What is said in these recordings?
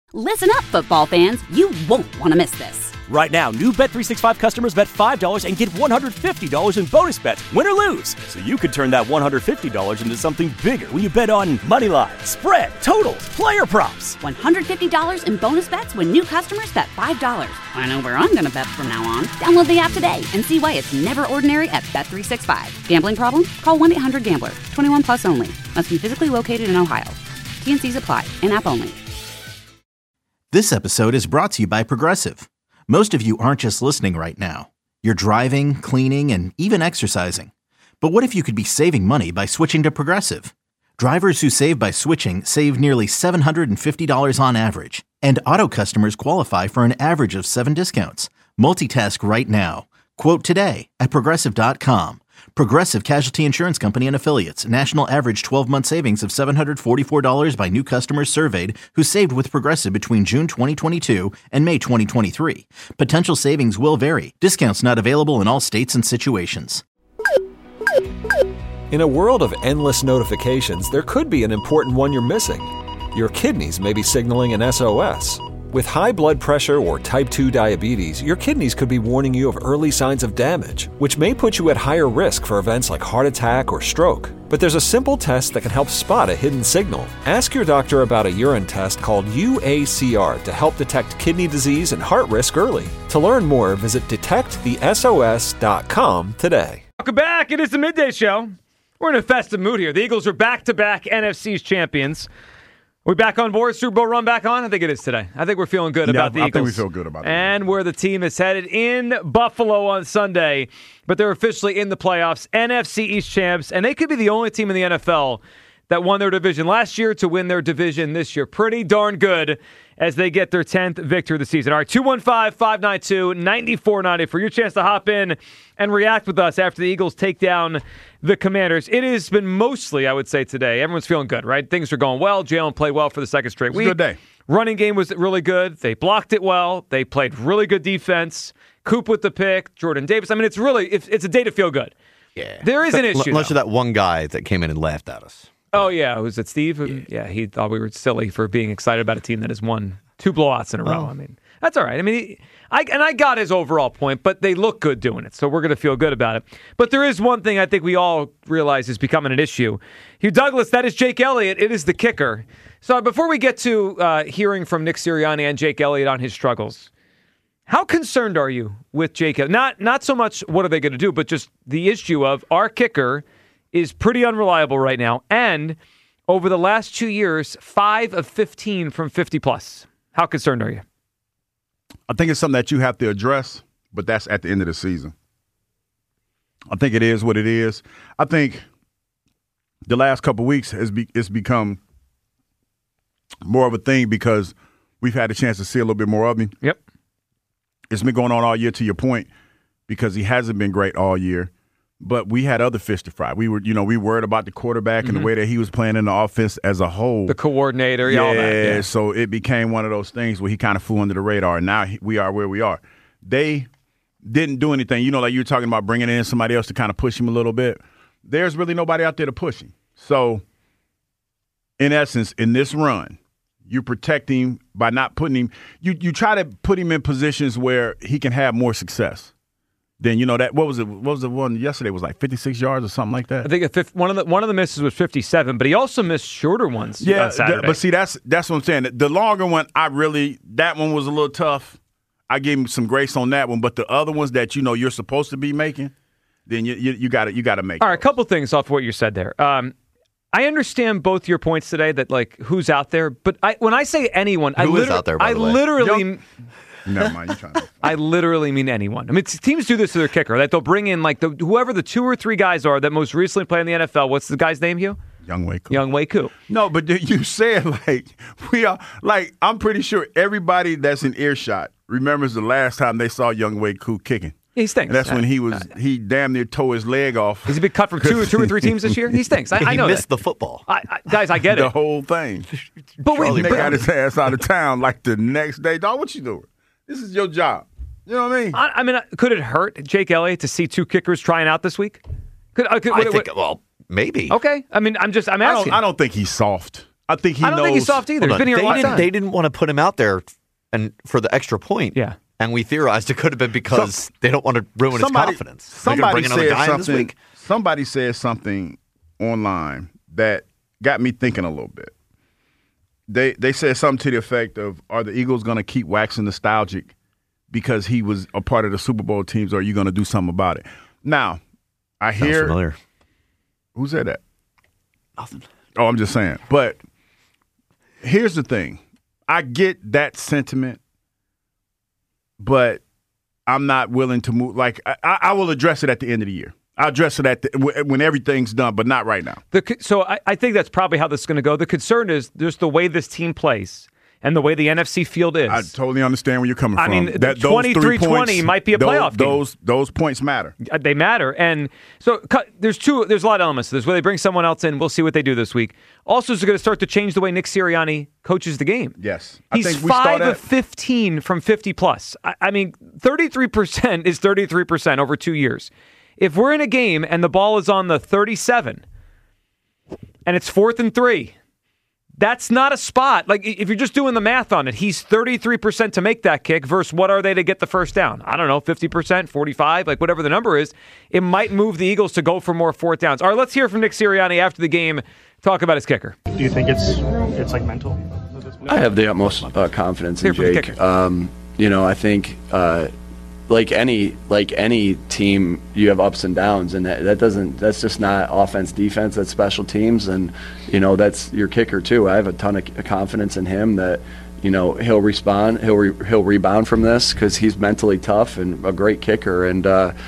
Listen up, football fans. You won't want to miss this. Right now, new Bet365 customers bet $5 and get $150 in bonus bets, win or lose. So you could turn that $150 into something bigger when you bet on money line, spread, totals, player props. $150 in bonus bets when new customers bet $5. I know where I'm going to bet from now on. Download the app today and see why it's never ordinary at Bet365. Gambling problem? Call 1-800-GAMBLER. 21 plus only. Must be physically located in Ohio. T&Cs apply. In-app only. This episode is brought to you by Progressive. Most of you aren't just listening right now. You're driving, cleaning, and even exercising. But what if you could be saving money by switching to Progressive? Drivers who save by switching save nearly $750 on average. And auto customers qualify for an average of 7 discounts. Multitask right now. Quote today at Progressive.com. Progressive Casualty Insurance Company and Affiliates. National average 12-month savings of $744 by new customers surveyed who saved with Progressive between June 2022 and May 2023. Potential savings will vary. Discounts not available in all states and situations. In a world of endless notifications, there could be an important one you're missing. Your kidneys may be signaling an SOS. With high blood pressure or type 2 diabetes, your kidneys could be warning you of early signs of damage, which may put you at higher risk for events like heart attack or stroke. But there's a simple test that can help spot a hidden signal. Ask your doctor about a urine test called UACR to help detect kidney disease and heart risk early. To learn more, visit detectthesos.com today. Welcome back. It is the Midday Show. We're in a festive mood here. The Eagles are back-to-back NFC's champions. We back on board? Super Bowl run back on? I think it is today. I think we're feeling good about the Eagles. I think we feel good about it. And where the team is headed in Buffalo on Sunday. But they're officially in the playoffs, NFC East champs, and they could be the only team in the NFL that won their division last year to win their division this year. Pretty darn good as they get their 10th victory of the season. All right, 215-592-9490 for your chance to hop in and react with us after the Eagles take down the Commanders. It has been mostly, I would say, today. Everyone's feeling good, right? Things are going well. Jalen played well for the second straight week. It was a good day. Running game was really good. They blocked it well. They played really good defense. Coop with the pick. Jordan Davis. I mean, it's a day to feel good. Yeah. There is an issue, unless you're that one guy that came in and laughed at us. Oh, yeah. Was it Steve? Yeah, he thought we were silly for being excited about a team that has won 2 blowouts in a row. I mean, that's all right. I mean, I got his overall point, but they look good doing it, so we're going to feel good about it. But there is one thing I think we all realize is becoming an issue. Hugh Douglas, that is Jake Elliott. It is the kicker. So before we get to hearing from Nick Sirianni and Jake Elliott on his struggles, how concerned are you with Jake Elliott? Not so much what are they going to do, but just the issue of our kicker is pretty unreliable right now. And over the last 2 years, 5 of 15 from 50-plus. How concerned are you? I think it's something that you have to address, but that's at the end of the season. I think it is what it is. I think the last couple of weeks it's become more of a thing because we've had a chance to see a little bit more of him. Yep. It's been going on all year, to your point, because he hasn't been great all year. But we had other fish to fry. We worried about the quarterback and the way that he was playing in the offense as a whole. The coordinator, all that. Yeah, so it became one of those things where he kind of flew under the radar, and now we are where we are. They didn't do anything. Like you were talking about bringing in somebody else to kind of push him a little bit. There's really nobody out there to push him. So, in essence, in this run, you protect him by not putting him – you try to put him in positions where he can have more success. Then that what was it? What was the one yesterday? It was like 56 yards or something like that. I think one of the misses was 57, but he also missed shorter ones. Yeah, on Saturday. But see, that's what I'm saying. The longer one, that one was a little tough. I gave him some grace on that one, but the other ones that you're supposed to be making, then you got to make. All right, a couple things off what you said there. I understand both your points today that who's out there, but when I say anyone, Who is out there, by the way? literally. Never mind, you're trying to. I literally mean anyone. I mean, teams do this to their kicker. That they'll bring in whoever the 2 or 3 guys are that most recently played in the NFL. What's the guy's name, Hugh? Younghoe Koo. Koo. No, but you said we are I'm pretty sure everybody that's in earshot remembers the last time they saw Younghoe Koo kicking. He stinks. And that's when he damn near tore his leg off. He's been cut from 2 or 3 teams this year. He stinks. I know he missed that. the football. Guys, I get it. The whole thing. But they got his ass out of town the next day. Dog, what you doing? This is your job. You know what I mean? I mean, could it hurt Jake Elliott to see 2 kickers trying out this week? Maybe. Okay. I mean, I'm asking. I don't think he's soft. I think he knows. I don't think he's soft either. He's been here a long time. They didn't want to put him out there and for the extra point. Yeah. And we theorized it could have been because they don't want to ruin his confidence. Somebody said something online that got me thinking a little bit. They said something to the effect of, are the Eagles going to keep waxing nostalgic because he was a part of the Super Bowl teams, or are you going to do something about it? Now, I Sounds hear familiar. Who said that? Nothing. Oh, I'm just saying. But here's the thing. I get that sentiment, but I'm not willing to move. Like, I will address it at the end of the year. I'll address it when everything's done, but not right now. So I think that's probably how this is going to go. The concern is just the way this team plays and the way the NFC field is. I totally understand where you're coming from. I mean, 23-20 might be a playoff game. Those points matter. They matter. And so there's a lot of elements to this. Where they bring someone else in, we'll see what they do this week. Also, it's going to start to change the way Nick Sirianni coaches the game. Yes. He's 5 of 15 from 50-plus. I mean, 33% is 33% over 2 years. If we're in a game and the ball is on the 37 and it's 4th and 3, that's not a spot. Like, if you're just doing the math on it, he's 33% to make that kick versus what are they to get the first down? I don't know, 50%, 45, like whatever the number is. It might move the Eagles to go for more 4th downs. All right, let's hear from Nick Sirianni after the game, talk about his kicker. Do you think it's like mental? I have the utmost confidence in Jake. I think like any team, you have ups and downs, and that's just not offense, defense, that's special teams, and that's your kicker too. I have a ton of confidence in him that he'll respond, he'll rebound from this because he's mentally tough and a great kicker, and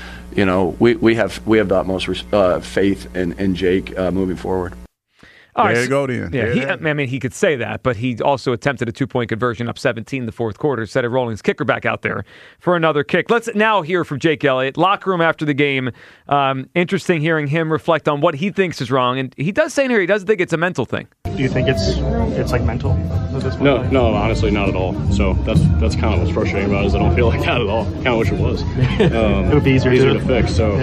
we have the utmost faith in Jake moving forward. There you go, then. Yeah, he could say that, but he also attempted a 2-point conversion up 17 in the fourth quarter instead of rolling his kicker back out there for another kick. Let's now hear from Jake Elliott, locker room after the game. Interesting hearing him reflect on what he thinks is wrong, and he does say in here he doesn't think it's a mental thing. Do you think it's like mental? No, honestly, not at all. So that's kind of what's frustrating about it, is I don't feel like that at all. Kind of wish it was. It would be easier to fix. So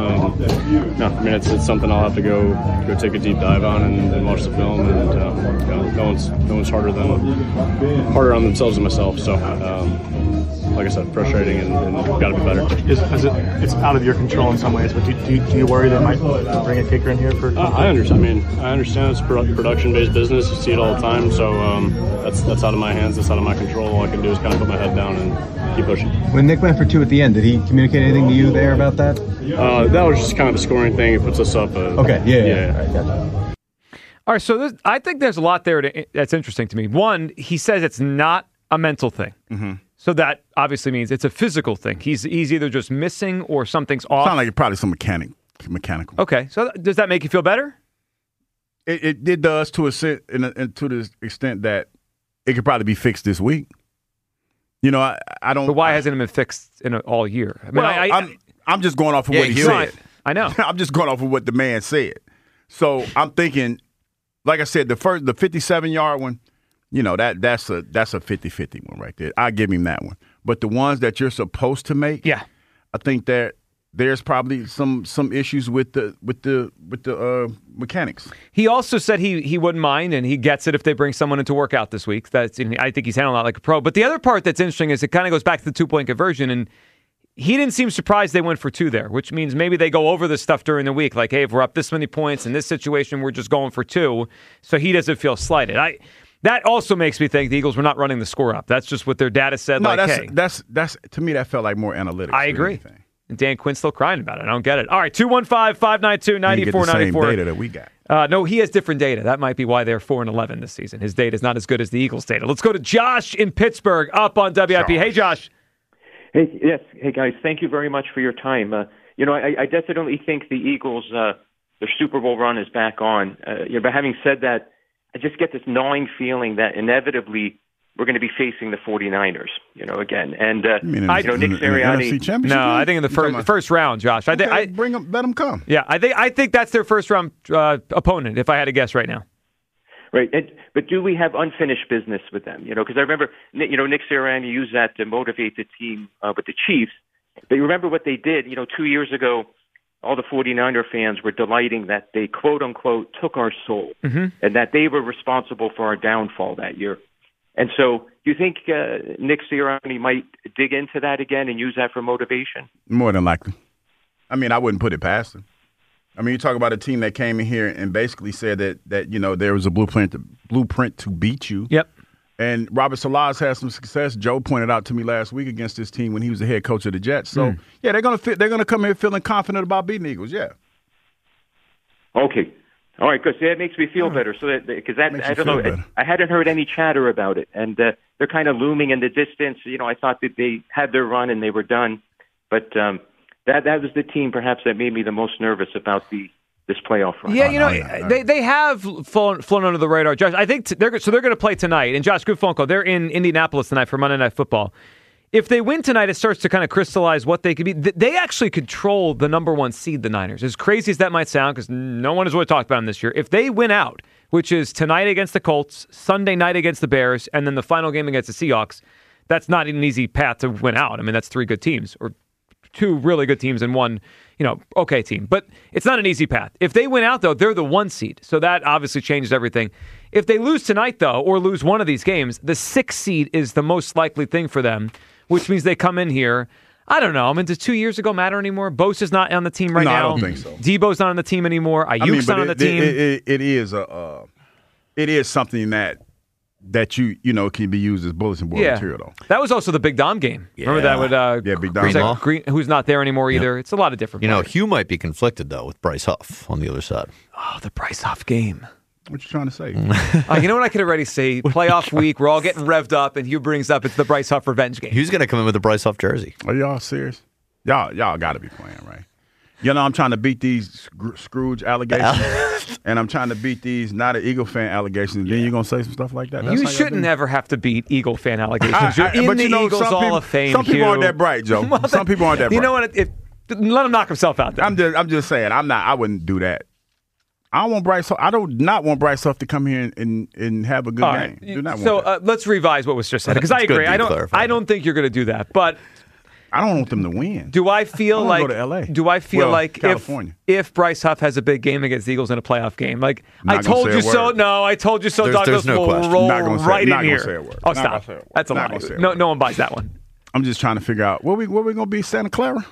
it's something I'll have to go take a deep dive on and watch the film. And no one's harder on themselves than myself. So like I said, frustrating and got to be better. It's out of your control in some ways, but do you worry they might bring a kicker in here for? I understand. I understand it's production-based business. You see it all the time. So that's out of my hands. That's out of my control. All I can do is kind of put my head down and keep pushing. When Nick went for 2 at the end, did he communicate anything to you there about that? That was just kind of a scoring thing. It puts us up. Okay. Yeah. All right, gotcha. All right, so I think there's a lot there that's interesting to me. One, he says it's not a mental thing. Mm-hmm. So that obviously means it's a physical thing. He's either just missing or something's off. Sounds like it's probably some mechanical. Okay, so does that make you feel better? It does to the extent that it could probably be fixed this week. I don't. But why hasn't it been fixed all year? I mean, I'm just going off of what he said. I know. I'm just going off of what the man said. So I'm thinking, like I said, the 57-yard one, that's a 50-50 one right there. I give him that one. But the ones that you're supposed to make, I think that there's probably some issues with the mechanics. He also said he wouldn't mind, and he gets it if they bring someone in to work out this week. I think he's handling that like a pro. But the other part that's interesting is it kind of goes back to the 2-point conversion, and he didn't seem surprised they went for 2 there, which means maybe they go over this stuff during the week. Like, hey, if we're up this many points in this situation, we're just going for 2. So he doesn't feel slighted. That also makes me think the Eagles were not running the score up. That's just what their data said. No, that's to me, that felt like more analytics. I agree. And Dan Quinn's still crying about it. I don't get it. All right, 215-592-9494. Same data that we got. No, he has different data. That might be why they're 4-11 this season. His data is not as good as the Eagles' data. Let's go to Josh in Pittsburgh up on WIP. Hey, Josh. Hey guys, thank you very much for your time. I definitely think the Eagles, their Super Bowl run is back on. But having said that, I just get this gnawing feeling that inevitably we're going to be facing the 49ers, again. And Nick Sirianni. No, I think in the first round, Josh. Bring them, let them come. Yeah, I think that's their first round opponent. If I had to guess right now. Right, but do we have unfinished business with them? Because I remember, Nick Sirianni used that to motivate the team with the Chiefs. But you remember what they did, 2 years ago all the 49er fans were delighting that they, quote-unquote, took our soul, Mm-hmm. and that they were responsible for our downfall that year. And so do you think Nick Sirianni might dig into that again and use that for motivation? More than likely. I mean, I wouldn't put it past him. I mean, you talk about a team that came in here and basically said that there was a blueprint to beat you. Yep. And Robert Saleh's had some success. Joe pointed out to me last week against this team when he was the head coach of the Jets. So yeah, they're gonna come here feeling confident about beating the Eagles. Yeah. Okay. All right, good. So that makes me feel better. So because I don't know, I hadn't heard any chatter about it, and they're kind of looming in the distance. I thought that they had their run and they were done, but that was the team perhaps that made me the most nervous about this playoff run. Yeah, they have flown under the radar. Josh, I think they're going to play tonight. And Josh Guffonko, they're in Indianapolis tonight for Monday Night Football. If they win tonight, it starts to kind of crystallize what they could be. They actually control the number one seed, the Niners. As crazy as that might sound, because no one has really talked about them this year. If they win out, which is tonight against the Colts, Sunday night against the Bears, and then the final game against the Seahawks, that's not an easy path to win out. I mean, that's three good teams, or two really good teams and one, okay team. But it's not an easy path. If they win out, though, they're the one seed. So that obviously changes everything. If they lose tonight, though, or lose one of these games, the 6th seed is the most likely thing for them, which means they come in here. I don't know. I mean, does 2 years ago matter anymore? Bosa's not on the team right now. I don't think so. Debo's not on the team anymore. Ayuk's not on the team. It is something that you can be used as bulletin board material, though. That was also the Big Dom game. Yeah. Remember that with Big Dom. who's not there anymore either. It's a lot of different players. Hugh might be conflicted, though, with Bryce Huff on the other side. Oh, the Bryce Huff game. What you trying to say? You know what I could already say? Playoff week, we're all getting revved up, and Hugh brings up it's the Bryce Huff revenge game. Hugh's going to come in with a Bryce Huff jersey. Are y'all serious? Y'all got to be playing, right? I'm trying to beat these Scrooge allegations, and I'm trying to beat these not an Eagle fan allegations, and then you're going to say some stuff like that? You shouldn't ever have to beat Eagle fan allegations. You're in the Eagles Hall of Fame, Some people aren't that bright, Joe. Some people aren't that bright. You know what? Let him knock himself out there. I'm just saying, I wouldn't do that. I don't want Bryce Huff. I do not want Bryce Huff to come here and have a good game. Do not want that. Let's revise what was just said, because I agree. I don't think you're going to do that, but I don't want them to win. Do I feel like go to LA. Do I feel like California. if Bryce Huff has a big game against the Eagles in a playoff game, like I told you so? No, I told you so. Douglas will roll right in here. Say a word. Oh, stop! That's a lie. No one buys that one. I'm just trying to figure out where we going to be. Santa Clara.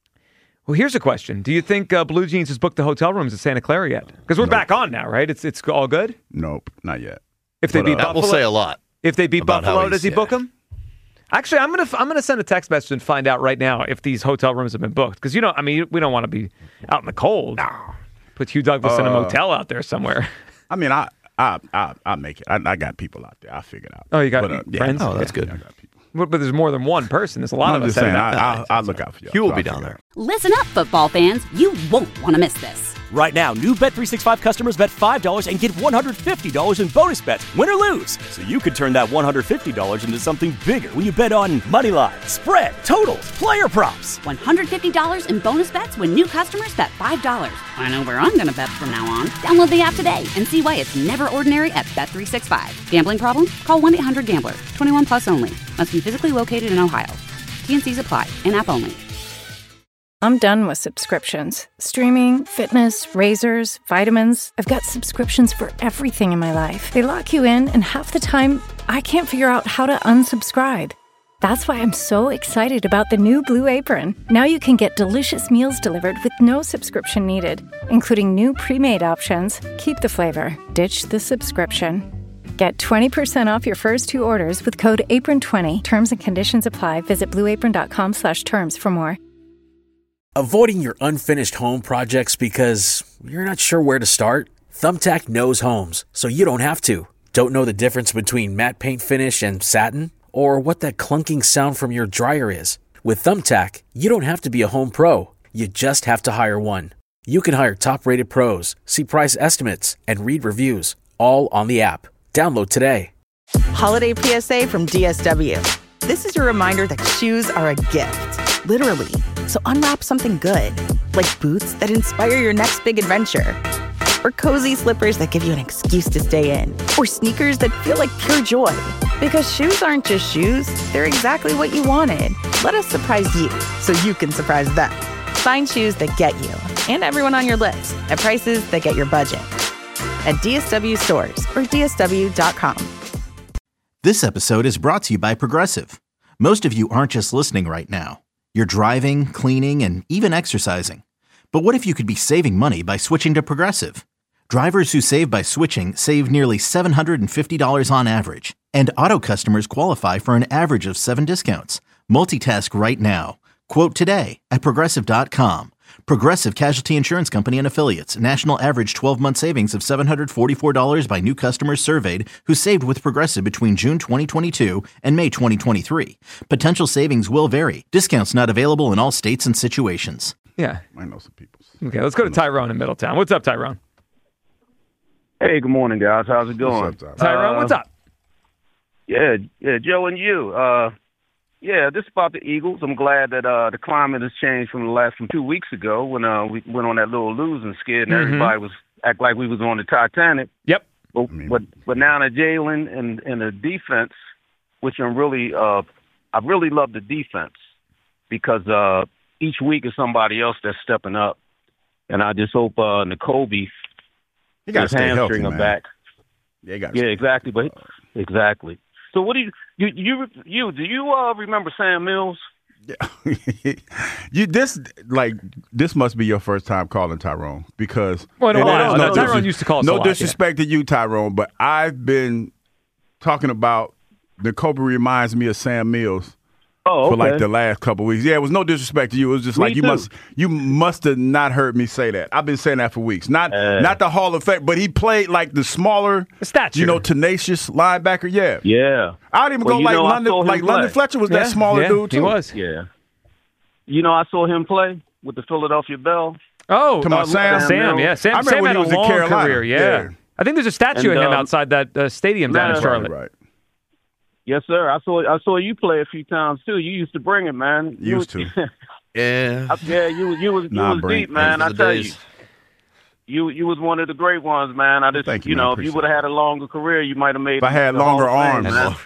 Well, here's a question. Do you think Blue Jeans has booked the hotel rooms at Santa Clara yet? Because we're back on now, right? It's all good? Nope, not yet. If they beat Buffalo, that will say a lot. If they beat Buffalo, does he book them? Actually, I'm gonna send a text message and find out right now if these hotel rooms have been booked. Because we don't want to be out in the cold. No. Put Hugh Douglas in a motel out there somewhere. I mean, I'll make it. I got people out there. I'll figure it out. Oh, you got friends? Oh, that's good. I got people. But there's more than one person. There's a lot of us. I'll look out for you. Hugh will be down there. Listen up, football fans. You won't want to miss this. Right now, new Bet365 customers bet $5 and get $150 in bonus bets, win or lose. So you could turn that $150 into something bigger when you bet on money line, spread, totals, player props. $150 in bonus bets when new customers bet $5. I know where I'm going to bet from now on. Download the app today and see why it's never ordinary at Bet365. Gambling problem? Call 1-800-GAMBLER. 21 plus only. Must be physically located in Ohio. T&Cs apply. In-app only. I'm done with subscriptions. Streaming, fitness, razors, vitamins. I've got subscriptions for everything in my life. They lock you in, and half the time, I can't figure out how to unsubscribe. That's why I'm so excited about the new Blue Apron. Now you can get delicious meals delivered with no subscription needed, including new pre-made options. Keep the flavor. Ditch the subscription. Get 20% off your first 2 orders with code APRON20. Terms and conditions apply. Visit blueapron.com/terms for more. Avoiding your unfinished home projects because you're not sure where to start? Thumbtack knows homes, so you don't have to. Don't know the difference between matte paint finish and satin? Or what that clunking sound from your dryer is? With Thumbtack, you don't have to be a home pro. You just have to hire one. You can hire top-rated pros, see price estimates, and read reviews, all on the app. Download today. Holiday PSA from DSW. This is your reminder that shoes are a gift, literally. So unwrap something good, like boots that inspire your next big adventure, or cozy slippers that give you an excuse to stay in, or sneakers that feel like pure joy. Because shoes aren't just shoes, they're exactly what you wanted. Let us surprise you so you can surprise them. Find shoes that get you and everyone on your list at prices that get your budget. At DSW stores or DSW.com. This episode is brought to you by Progressive. Most of you aren't just listening right now. You're driving, cleaning, and even exercising. But what if you could be saving money by switching to Progressive? Drivers who save by switching save nearly $750 on average. And auto customers qualify for an average of 7 discounts. Multitask right now. Quote today at Progressive.com. Progressive Casualty Insurance Company and Affiliates. National average 12-month savings of $744 by new customers surveyed who saved with Progressive between June 2022 and May 2023. Potential savings will vary. Discounts not available in all states and situations. Yeah. I know some people. Okay, let's go to Tyrone in Middletown. What's up, Tyrone? Hey, good morning, guys. How's it going? What's up, Tyrone, what's up? Yeah, Joe and you. This is about the Eagles. I'm glad that the climate has changed from 2 weeks ago when we went on that little losing skid and everybody was act like we was on the Titanic. Yep. But now that Jalen and the defense, which I really love the defense because each week is somebody else that's stepping up, and I just hope N'Kobe, he got to stay healthy, man. Back. Yeah, exactly. But exactly. So what do you remember Sam Mills? Yeah. This must be your first time calling Tyrone because Tyrone used to call us a lot, disrespect to you, Tyrone, but I've been talking about N'Kobe reminds me of Sam Mills for like the last couple of weeks. Yeah, it was no disrespect to you. It was just like you must have not heard me say that. I've been saying that for weeks. Not the Hall of Fame, but he played like the smaller, tenacious linebacker. Yeah. Yeah. I would even go like London. Like London Fletcher was that smaller dude too. He was. Yeah. I saw him play with the Philadelphia Bell. Oh, Sam. Yeah, Sam. I remember Sam when had he was a long in Carolina. career. Yeah. I think there's a statue of him outside that stadium down in Charlotte. Right. Yes, sir. I saw you play a few times too. You used to bring it, man. Used to. Yeah. Yeah, you was deep, man. I tell you. You was one of the great ones, man. I just, Thank you, if you would have had a longer career, you might have made. If I had longer arms,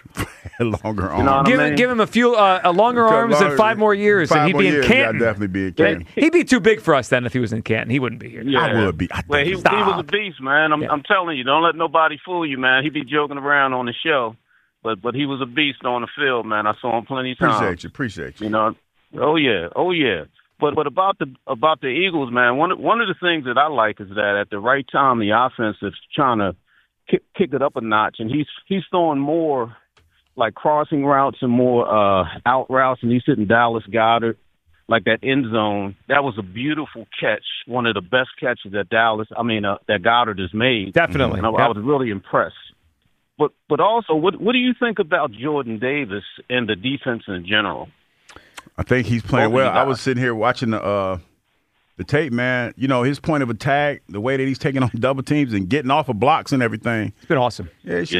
longer arms. Give him a longer arms and 5 more years, and he'd be in Canton. I'd definitely be in Canton. He'd be too big for us then if he was in Canton. He wouldn't be here. Yeah. I would be. Well, he was a beast, man. I'm telling you, don't let nobody fool you, man. He'd be joking around on the show, but he was a beast on the field, man. I saw him plenty of times. Appreciate you. Oh yeah. But about the Eagles, man, one of the things that I like is that at the right time, the offense is trying to kick it up a notch, and he's throwing more like crossing routes and more out routes, and he's hitting Dallas Goedert like that end zone. That was a beautiful catch, one of the best catches that that Goedert has made. Definitely, and I was really impressed. But also, what do you think about Jordan Davis and the defense in general? I think he's playing well. I was sitting here watching the tape, man. His point of attack, the way that he's taking on double teams and getting off of blocks and everything. It's been awesome. Yeah, he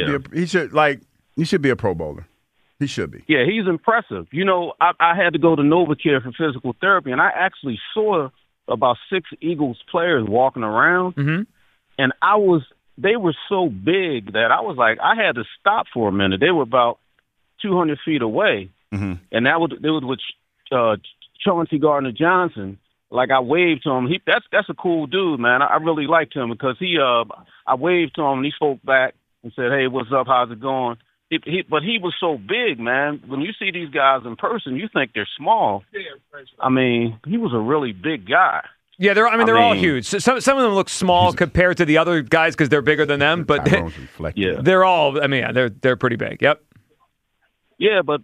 should be a Pro Bowler. He should be. Yeah, he's impressive. I had to go to NovaCare for physical therapy, and I actually saw about 6 Eagles players walking around, and they were so big that I was like, I had to stop for a minute. They were about 200 feet away, and it was with Chauncey Gardner-Johnson. Like, I waved to him. That's a cool dude, man. I really liked him because I waved to him and he spoke back and said, "Hey, what's up? How's it going?" But he was so big, man. When you see these guys in person, you think they're small. I mean, he was a really big guy. Yeah, they're all huge. Some of them look small compared to the other guys because they're bigger than them, but they're all. They're pretty big. Yep. Yeah, but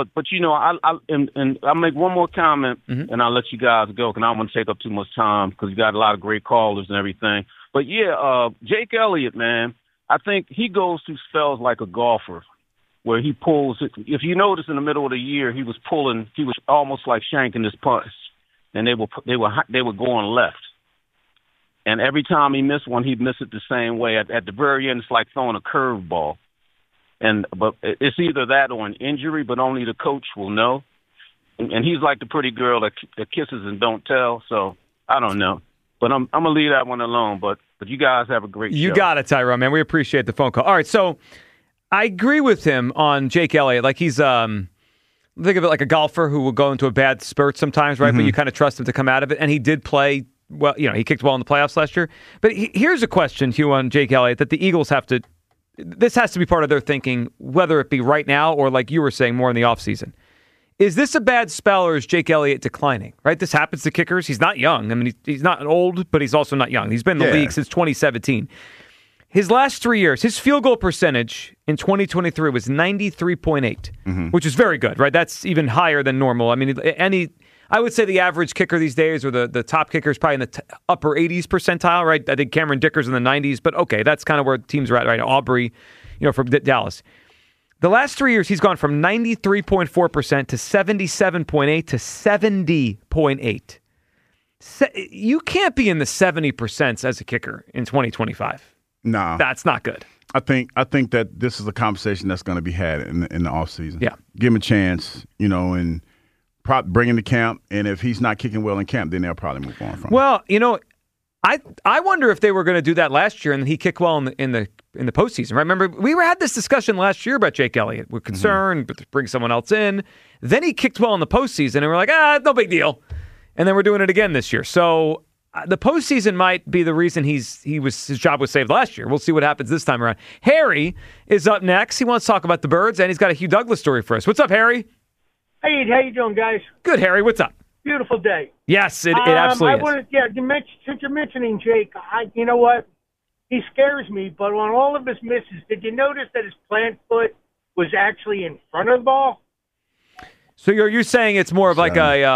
I'll make one more comment and I'll let you guys go because I don't want to take up too much time because you got a lot of great callers and everything. But Jake Elliott, man, I think he goes through spells like a golfer where he pulls. If you notice, in the middle of the year, he was almost like shanking his punch, and they were going left. And every time he missed one, he'd miss it the same way. At the very end, it's like throwing a curveball. But it's either that or an injury, but only the coach will know. And he's like the pretty girl that kisses and don't tell. So I don't know, but I'm gonna leave that one alone. But you guys have a great show. You got it, Tyrone, man. We appreciate the phone call. All right, so I agree with him on Jake Elliott. Like he's think of it like a golfer who will go into a bad spurt sometimes, right? But you kind of trust him to come out of it. And he did play well. He kicked well in the playoffs last year. But here's a question, Hugh, on Jake Elliott that the Eagles have to. This has to be part of their thinking, whether it be right now or like you were saying, more in the offseason. Is this a bad spell or is Jake Elliott declining? Right? This happens to kickers. He's not young. I mean, he's not old, but he's also not young. He's been in the league since 2017. His last 3 years, his field goal percentage in 2023 was 93.8, which is very good, right? That's even higher than normal. I mean, I would say the average kicker these days, or the top kicker, is probably in the upper 80s percentile, right? I think Cameron Dicker's in the 90s, but okay, that's kind of where teams are at, right? Aubrey, from Dallas. The last 3 years, he's gone from 93.4% to 77.8 to 70.8. You can't be in the 70% as a kicker in 2025. No. That's not good. I think that this is a conversation that's going to be had in the offseason. Yeah. Give him a chance, and bring him to camp. And if he's not kicking well in camp, then they'll probably move on from him. Well, I wonder if they were going to do that last year and he kicked well in the postseason. Right? Remember, we had this discussion last year about Jake Elliott. We're concerned, but to bring someone else in. Then he kicked well in the postseason, and we're like, no big deal. And then we're doing it again this year. So the postseason might be the reason his job was saved last year. We'll see what happens this time around. Harry is up next. He wants to talk about the Birds, and he's got a Hugh Douglas story for us. What's up, Harry? Hey, how you doing, guys? Good, Harry. What's up? Beautiful day. Yes, it absolutely is. Since you're mentioning Jake, you know what? He scares me, but on all of his misses, did you notice that his plant foot was actually in front of the ball? So you're saying it's more of like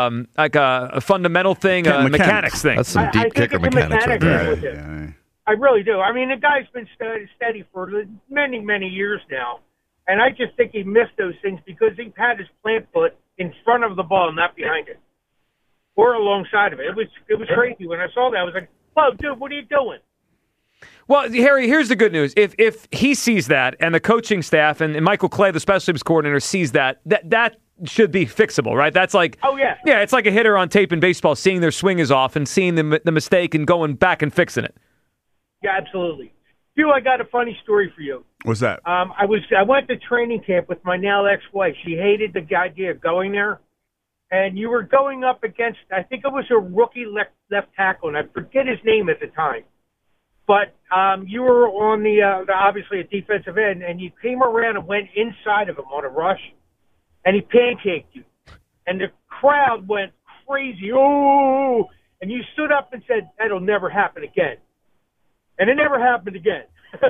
a fundamental thing, a mechanics thing. That's some deep kicker mechanics right there. I really do. I mean, the guy's been steady for many, many years now, and I just think he missed those things because he had his plant foot in front of the ball, not behind it, or alongside of it. It was crazy when I saw that. I was like, "Whoa, dude, what are you doing?" Well, Harry, here's the good news. If he sees that, and the coaching staff and Michael Clay, the special teams coordinator, sees that should be fixable, right? That's like, yeah, it's like a hitter on tape in baseball seeing their swing is off and seeing the mistake and going back and fixing it. Yeah, absolutely. Hugh, I got a funny story for you. What's that? I went to training camp with my now ex-wife. She hated the idea of going there, and you were going up against, I think it was a rookie left tackle, and I forget his name at the time. But you were on the obviously a defensive end, and you came around and went inside of him on a rush, and he pancaked you. And the crowd went crazy. Oh! And you stood up and said, "That'll never happen again." And it never happened again.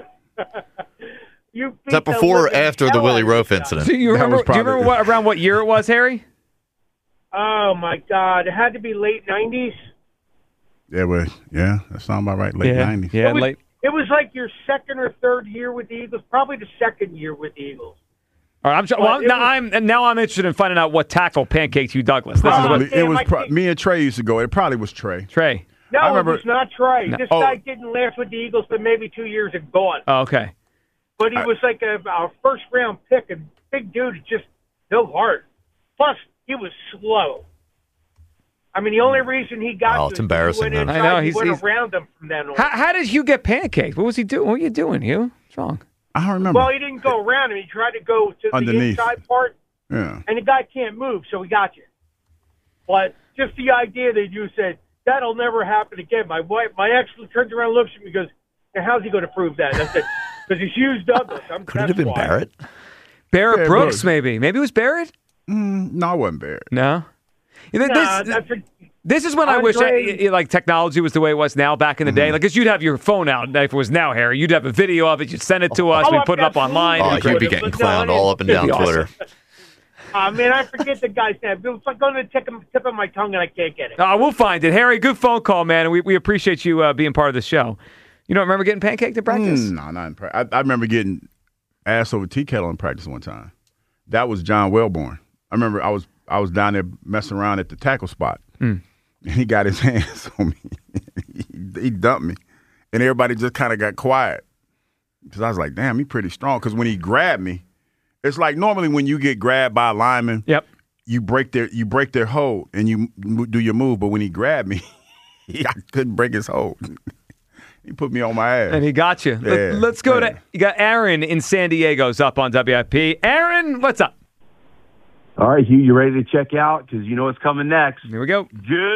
Is that before or after the Willie Roaf incident? Do you remember around what year it was, Harry? Oh, my God. It had to be late 90s. Yeah, that sounds about right. Late 90s. Yeah, it was like your second or third year with the Eagles, probably the second year with the Eagles. All right, now I'm interested in finding out what tackle pancaked Hugh Douglas. Me and Trey used to go. It probably was Trey. No, it was not Trey. No. This guy didn't last with the Eagles for maybe 2 years and gone. Oh, okay. But he was like a first-round pick, and big dude, just no heart. Plus, he was slow. I mean, the only reason he got it's embarrassing. He went around them from then on. How did Hugh get pancaked? What was he doing? What were you doing, Hugh? What's wrong? I don't remember. Well, he didn't go around him. He tried to go to underneath. The inside part. Yeah. And the guy can't move, so he got you. But just the idea that you said, "That'll never happen again." My ex turns around and looks at me and goes, "How's he going to prove that?" And I said, "Because he's Hugh Douglas." Could it have been Barrett? Barrett Brooks, maybe. Maybe it was Barrett? No, it wasn't Barrett. No? This is when I wish technology was the way it was now back in the day. Like, because you'd have your phone out. If it was now, Harry, you'd have a video of it. You'd send it to us. We'd put it up online. Oh, you'd be getting clowned all up and down Twitter. Man, I forget the guy's name. It was like going to the tip of my tongue, and I can't get it. We'll find it. Harry, good phone call, man. We appreciate you being part of the show. You don't remember getting pancaked in practice? No, not in practice. I remember getting ass over tea kettle in practice one time. That was John Wellborn. I remember I was down there messing around at the tackle spot. And he got his hands on me. he dumped me. And everybody just kind of got quiet. Because I was like, damn, he's pretty strong. Because when he grabbed me, it's like normally when you get grabbed by a lineman, you break their hold and you do your move. But when he grabbed me, I couldn't break his hold. He put me on my ass. And he got you. Yeah, Let's go to – you got Aaron in San Diego's up on WIP. Aaron, what's up? All right, Hugh, you ready to check out? Because you know what's coming next. Here we go.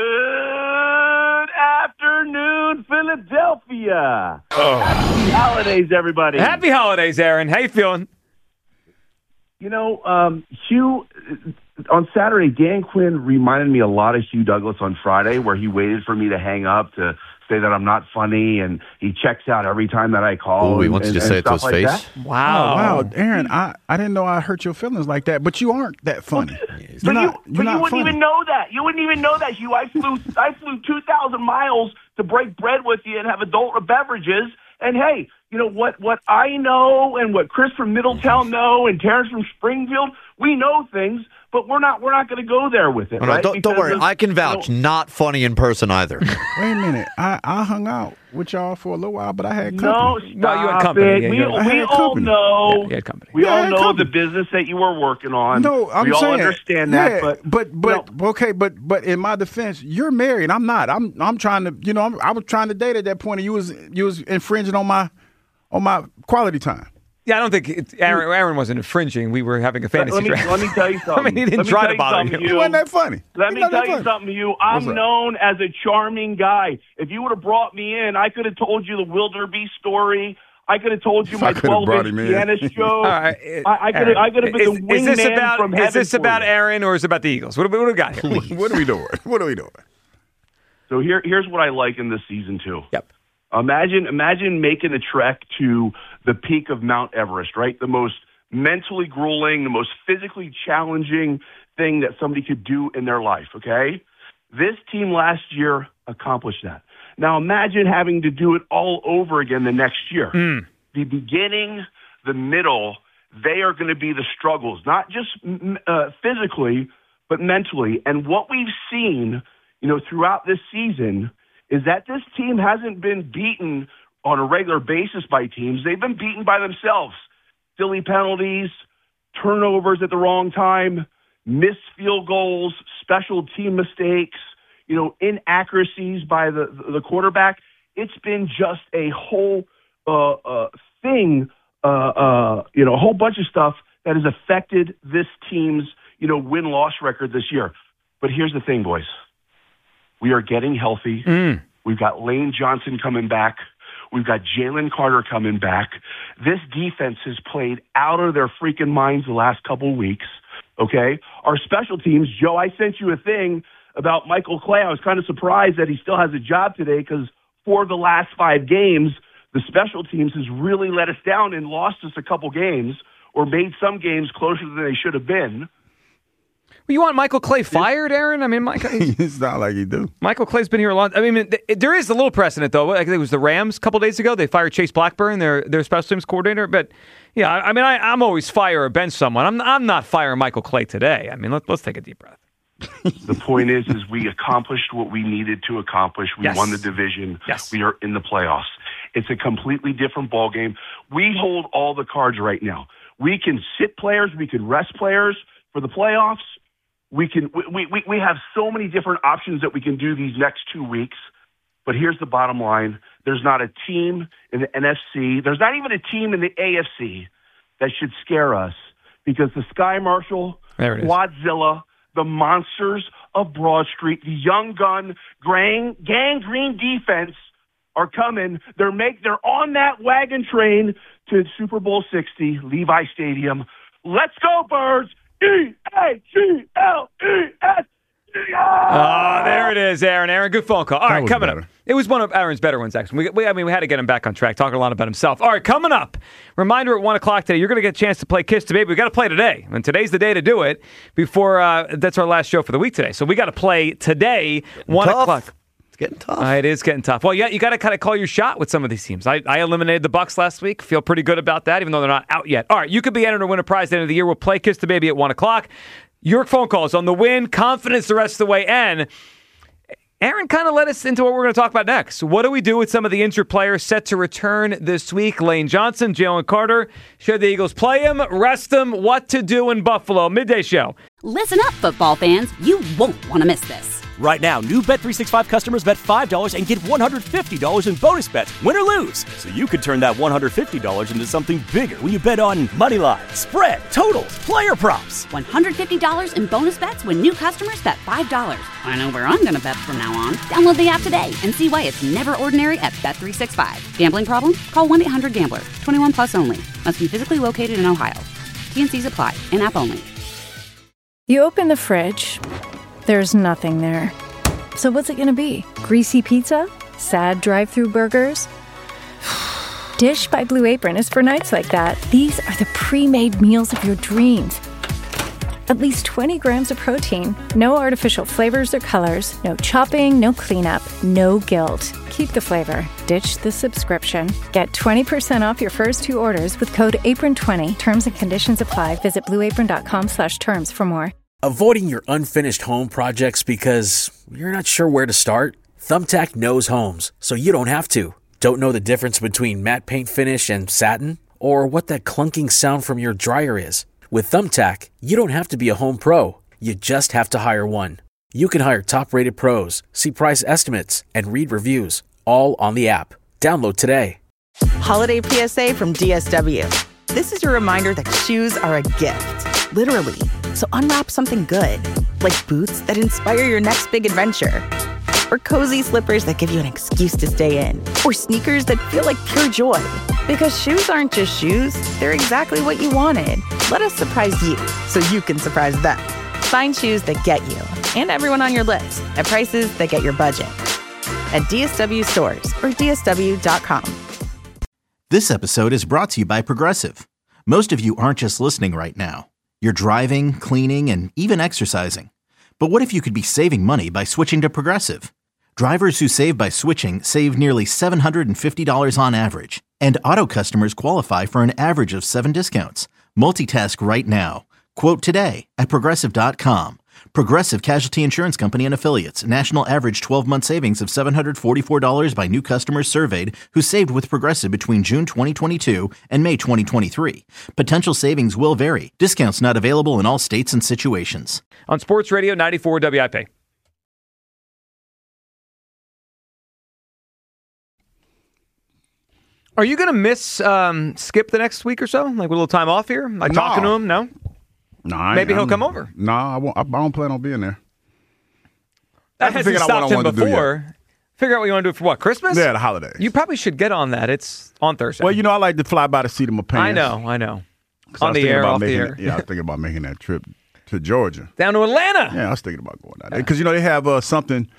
Good afternoon, Philadelphia. Happy holidays, everybody. Happy holidays, Aaron. How you feeling? You know, Hugh, on Saturday, Dan Quinn reminded me a lot of Hugh Douglas on Friday, where he waited for me to hang up to say that I'm not funny, and he checks out every time that I call. Oh, he wants you to say it to his face? That. Wow. Oh, wow. Aaron, I didn't know I hurt your feelings like that, but you aren't that funny. But you wouldn't even know that. You wouldn't even know that, Hugh. I flew 2,000 miles to break bread with you and have adult beverages. And, hey, you know, what I know and what Chris from Middletown know and Terrence from Springfield, we know things, but we're not going to go there with it. Oh, right? Don't worry. I can vouch. Not funny in person either. Wait a minute. I hung out with y'all for a little while, but I had company. No, stop well, you had company. it. Yeah, we all know. Yeah, you had company. We all know the business that you were working on. No, I'm we saying, all understand that. But in my defense, you're married. I'm not. I'm trying to. You know, I was trying to date at that point, and you was infringing on my quality time. Yeah, I don't think Aaron wasn't infringing. We were having a fantasy draft. Let me tell you something. I mean, he didn't try to bother you. He wasn't that funny. Let me tell you something, Hugh. I'm known as a charming guy. If you would have brought me in, I could have told you the Wilderby story. I could have told you my 12-inch pianist show. Right. I could have been the wingman from heaven. Is this about Aaron or is it about the Eagles? What do we got here? What are we doing? What are we doing? So here's what I like in this season, too. Yep. Imagine making a trek to the peak of Mount Everest, right? The most mentally grueling, the most physically challenging thing that somebody could do in their life, okay? This team last year accomplished that. Now imagine having to do it all over again the next year. The beginning, the middle, they are going to be the struggles, not just physically, but mentally. And what we've seen, you know, throughout this season is that this team hasn't been beaten on a regular basis by teams. They've been beaten by themselves. Silly penalties, turnovers at the wrong time, missed field goals, special team mistakes, you know, inaccuracies by the quarterback. It's been just a whole thing, you know, a whole bunch of stuff that has affected this team's, you know, win-loss record this year. But here's the thing, boys. We are getting healthy. We've got Lane Johnson coming back. We've got Jalen Carter coming back. This defense has played out of their freaking minds the last couple of weeks, okay? Our special teams, Joe, I sent you a thing about Michael Clay. I was kind of surprised that he still has a job today because for the last 5 games, the special teams has really let us down and lost us a couple games or made some games closer than they should have been. You want Michael Clay fired, Aaron? I mean, it's not like you do. Michael Clay's been here a long time. I mean, there is a little precedent, though. I think it was the Rams a couple days ago. They fired Chase Blackburn, their special teams coordinator. But, yeah, I mean, I'm always fire or bench someone. I'm not firing Michael Clay today. I mean, let's take a deep breath. The point is we accomplished what we needed to accomplish. We won the division. Yes. We are in the playoffs. It's a completely different ballgame. We hold all the cards right now. We can sit players. We can rest players for the playoffs. We have so many different options that we can do these next 2 weeks. But here's the bottom line. There's not a team in the NFC. There's not even a team in the AFC that should scare us because the Sky Marshal, Quadzilla, the monsters of Broad Street, the young gun, gang green defense are coming. They're on that wagon train to Super Bowl 60, Levi Stadium. Let's go, Birds! E-A-G-L-E-S. Oh, there it is, Aaron. Aaron, good phone call. All right, coming up. It was one of Aaron's better ones, actually. We had to get him back on track, talking a lot about himself. All right, coming up. Reminder at 1 o'clock today, you're going to get a chance to play Kiss the Baby. We got to play today, and today's the day to do it before that's our last show for the week today. So we got to play today, 1 o'clock. It's getting tough. It is getting tough. Well, yeah, you got to kind of call your shot with some of these teams. I eliminated the Bucs last week. Feel pretty good about that, even though they're not out yet. All right, you could be entered to win a prize at the end of the year. We'll play Kiss the Baby at 1 o'clock. Your phone calls on the win, confidence the rest of the way, and Aaron kind of led us into what we're going to talk about next. What do we do with some of the injured players set to return this week? Lane Johnson, Jalen Carter. Should the Eagles play him, rest him? What to do in Buffalo? Midday show. Listen up, football fans. You won't want to miss this. Right now, new Bet365 customers bet $5 and get $150 in bonus bets, win or lose. So you could turn that $150 into something bigger when you bet on moneyline, spread, totals, player props. $150 in bonus bets when new customers bet $5. I know where I'm going to bet from now on. Download the app today and see why it's never ordinary at Bet365. Gambling problem? Call 1-800-GAMBLER. 21 plus only. Must be physically located in Ohio. T&Cs apply. In-app only. You open the fridge, there's nothing there. So what's it going to be? Greasy pizza? Sad drive-through burgers? Dish by Blue Apron is for nights like that. These are the pre-made meals of your dreams. At least 20 grams of protein, no artificial flavors or colors, no chopping, no cleanup, no guilt. Keep the flavor. Ditch the subscription. Get 20% off your first 2 orders with code APRON20. Terms and conditions apply. Visit blueapron.com/terms for more. Avoiding your unfinished home projects because you're not sure where to start? Thumbtack knows homes, so you don't have to. Don't know the difference between matte paint finish and satin? Or what that clunking sound from your dryer is? With Thumbtack, you don't have to be a home pro. You just have to hire one. You can hire top-rated pros, see price estimates, and read reviews, all on the app. Download today. Holiday PSA from DSW. This is your reminder that shoes are a gift, literally. So unwrap something good, like boots that inspire your next big adventure, or cozy slippers that give you an excuse to stay in, or sneakers that feel like pure joy. Because shoes aren't just shoes, they're exactly what you wanted. Let us surprise you so you can surprise them. Find shoes that get you and everyone on your list at prices that get your budget. At DSW stores or DSW.com. This episode is brought to you by Progressive. Most of you aren't just listening right now. You're driving, cleaning, and even exercising. But what if you could be saving money by switching to Progressive? Drivers who save by switching save nearly $750 on average. And auto customers qualify for an average of 7 discounts. Multitask right now. Quote today at Progressive.com. Progressive Casualty Insurance Company and Affiliates. National average 12-month savings of $744 by new customers surveyed who saved with Progressive between June 2022 and May 2023. Potential savings will vary. Discounts not available in all states and situations. On Sports Radio 94 WIP. Are you going to miss Skip the next week or so? Like a little time off here? Like talking to him? No? No, maybe he'll come over. No, I won't. I don't plan on being there. That hasn't stopped him before. Figure out what you want to do for what? Christmas? Yeah, the holidays. You probably should get on that. It's on Thursday. Well, I like to fly by the seat of my pants. I know. On the air, off the air. Yeah, I was thinking about making that trip to Georgia. Down to Atlanta. Yeah, I was thinking about going down there. Because, they have something.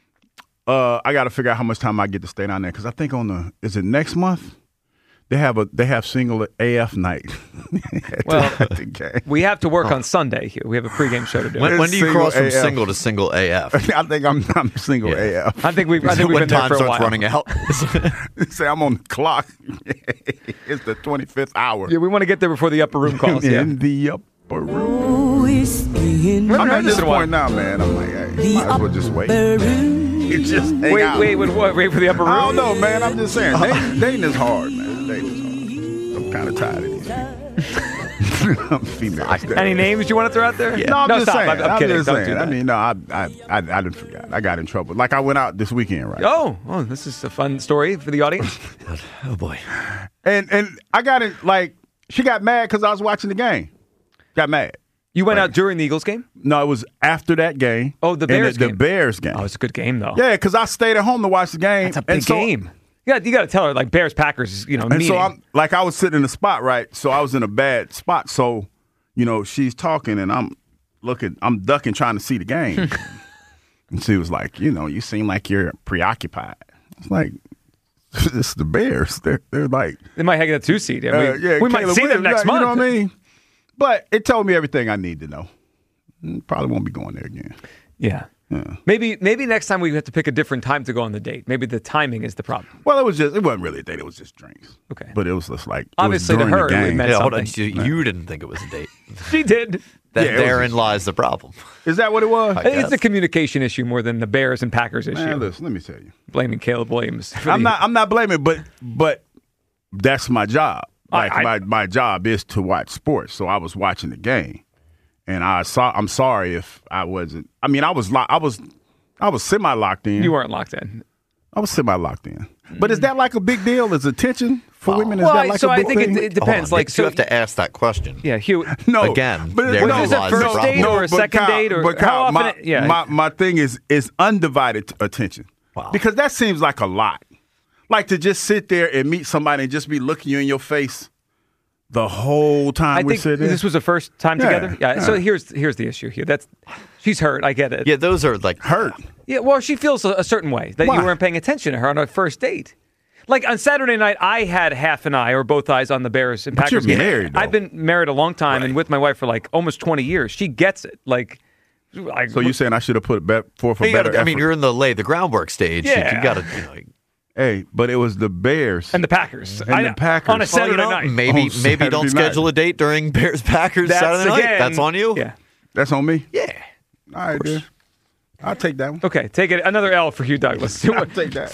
I got to figure out how much time I get to stay down there. Because I think is it next month? They have single AF night. Well, we have to work on Sunday here. We have a pregame show to do. When do you cross from single to single AF? I think I'm single AF. I think we've been there for a while. Running out. Say I'm on the clock. It's the 25th hour. Yeah, we want to get there before the upper room calls. In the upper room. I'm at this point now, man. I'm like, hey, might as well just wait. It's just wait for the upper room? I don't know, man. I'm just saying. Dating is hard, man. I'm kind of tired of these people. I'm female. Any names you want to throw out there? Yeah. No, I'm just stop. saying. I'm kidding. Just Don't saying. do that. I mean, no, I didn't forget. I got in trouble. Like I went out this weekend, right? Oh, this is a fun story for the audience. Oh boy. And I got it. Like she got mad because I was watching the game. Got mad. You went out during the Eagles game? No, it was after that game. Oh, the Bears game. The Bears game. Oh, it's a good game though. Yeah, because I stayed at home to watch the game. That's a big game. You got to tell her like Bears Packers. And meeting. so I was sitting in the spot, right? So I was in a bad spot. So she's talking and I'm ducking trying to see the game. And she was like, you seem like you're preoccupied. It's like, it's the Bears. They're like they might have that 2 seed. We might see them next month. You know what I mean? But it told me everything I need to know. Probably won't be going there again. Yeah. Maybe next time we have to pick a different time to go on the date. Maybe the timing is the problem. Well, it wasn't really a date. It was just drinks. Okay. But it was just like obviously to her it meant something. You didn't think it was a date. She did. Therein lies the problem. Is that what it was? I think it's a communication issue more than the Bears and Packers issue. Man, listen, let me tell you. Blaming Caleb Williams. I'm not blaming, but that's my job. Like my job is to watch sports. So I was watching the game. And I'm sorry if I wasn't. I mean, I was I was semi-locked in. You weren't locked in. I was semi-locked in. But is that like a big deal? Is attention for women? Is that like so a big I think thing? it depends. Like, so you have to ask that question. Yeah, Hugh. No, again. But there is it a first date or a second Kyle, date or but how Kyle, often? my thing is undivided attention. Wow. Because that seems like a lot. Like to just sit there and meet somebody and just be looking you in your face the whole time I think this was the first time together. Yeah. So here's the issue here. She's hurt. I get it. Yeah, those are like hurt. Yeah. Well, she feels a certain way that you weren't paying attention to her on our first date. Like on Saturday night, I had half an eye or both eyes on the Bears and Packers you're game. married, though. I've been married a long time and with my wife for like almost 20 years. She gets it. Like, so you saying I should have put forth a better effort? I mean, you're in the lay the groundwork stage. Yeah. You got to. Hey, but it was the Bears and the Packers. And the Packers on a Saturday night. Maybe don't schedule a date during Bears Packers Saturday night. That's on you. Yeah, that's on me. Yeah. All right, dude. I'll take that one. Okay, take it. Another L for Hugh Douglas. I'll take that.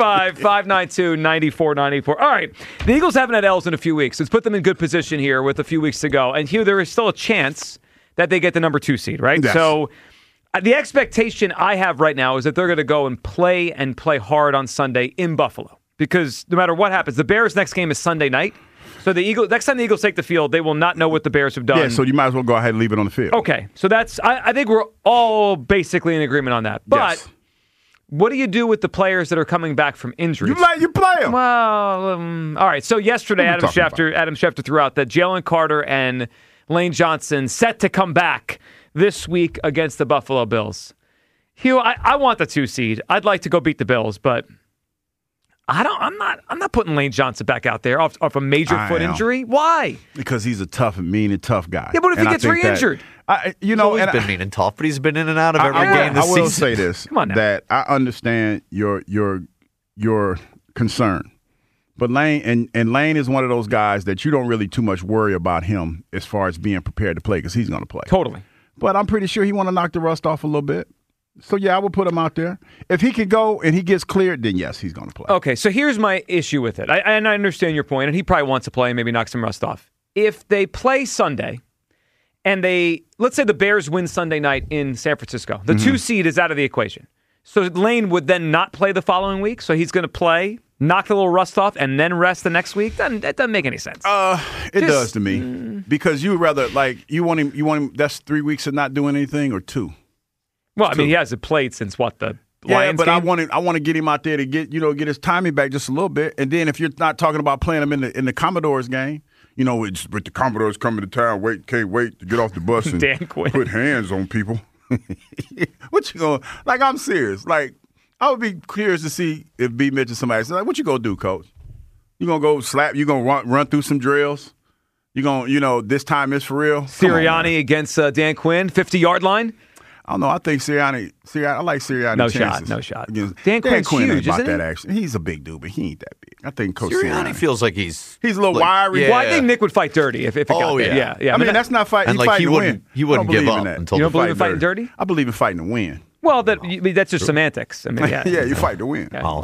215-592-9494. All right. The Eagles haven't had L's in a few weeks. Let's put them in good position here with a few weeks to go. And Hugh, there is still a chance that they get the number 2 seed, right? Yes. So the expectation I have right now is that they're going to go and play hard on Sunday in Buffalo. Because no matter what happens, the Bears' next game is Sunday night. So next time the Eagles take the field, they will not know what the Bears have done. Yeah, so you might as well go ahead and leave it on the field. Okay, so I think we're all basically in agreement on that. But what do you do with the players that are coming back from injuries? You play them. Well, all right. So yesterday, Adam Schefter threw out that Jalen Carter and Lane Johnson set to come back this week against the Buffalo Bills. Hugh, I want the 2 seed. I'd like to go beat the Bills, but I'm not putting Lane Johnson back out there off a major foot injury. Why? Because he's a tough guy. Yeah, but if he gets re-injured? He's been mean and tough, but he's been in and out of every game this season. I will say this: Come on now. that I understand your concern, but Lane Lane is one of those guys that you don't really too much worry about him as far as being prepared to play because he's going to play totally. But I'm pretty sure he want to knock the rust off a little bit. So, yeah, I would put him out there. If he can go and he gets cleared, then, yes, he's going to play. Okay, so here's my issue with it. I understand your point, and he probably wants to play and maybe knock some rust off. If they play Sunday and let's say the Bears win Sunday night in San Francisco, the 2 seed is out of the equation. So Lane would then not play the following week, so he's going to play, knock the little rust off, and then rest the next week? That doesn't make any sense. It does to me. Because you would rather, you want him, that's 3 weeks of not doing anything or 2? Well, I mean, he hasn't played since the Lions but game? I want to get him out there to get his timing back just a little bit. And then if you're not talking about playing him in the Commodores game, it's with the Commodores coming to town, can't wait to get off the bus and Dan Quinn. Put hands on people. What you going? I'm serious. I would be curious to see if B mentioned somebody. So, what you gonna do, Coach? You gonna go slap? You gonna run through some drills? You gonna this time is for real? Sirianni against Dan Quinn, 50-yard line. I don't know. I think Sirianni. I like Sirianni. No shot. Dan Quinn's Quinn huge, ain't about isn't he? that action. He's a big dude, but he ain't that big. I think Coach Sirianni feels like he's a little wiry. Well, I think Nick would fight dirty if it got there. Yeah. I mean, that's not fighting. He wouldn't give up until you don't believe in fighting dirty. I believe in fighting to win. Well, that's just semantics. I mean, yeah, you fight to win. Oh,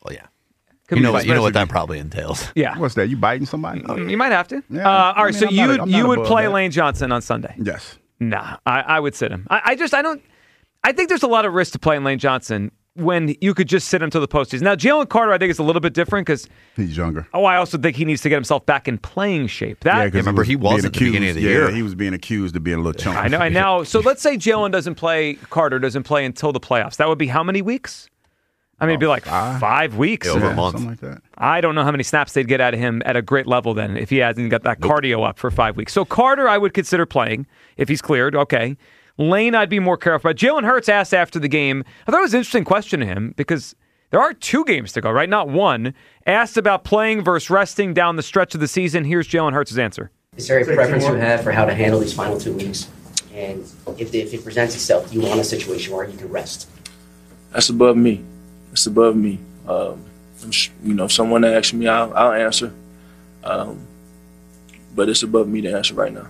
You know what that probably entails. Yeah. What's that? You biting somebody? You might have to. Yeah. All right. So you would play Lane Johnson on Sunday? Yes. Nah, I would sit him. I think there's a lot of risk to playing Lane Johnson when you could just sit him to the postseason. Now, Jalen Carter, I think, is a little bit different because he's younger. I also think he needs to get himself back in playing shape. Remember, he was at the beginning of the year. He was being accused of being a little chunky. I know. So let's say Jalen Carter doesn't play until the playoffs. That would be how many weeks? I mean, it'd be like 5 weeks. Over a month. Something like that. I don't know how many snaps they'd get out of him at a great level then if he hasn't got that cardio up for 5 weeks. So Carter, I would consider playing if he's cleared. Okay. Lane, I'd be more careful. But Jalen Hurts asked after the game, I thought it was an interesting question to him because there are 2 games to go, right? Not one. Asked about playing versus resting down the stretch of the season. Here's Jalen Hurts' answer. Is there a preference you have for how to handle these final 2 weeks? And if it presents itself, do you want a situation where you can rest? That's above me. It's above me. If someone asks me, I'll answer. But it's above me to answer right now.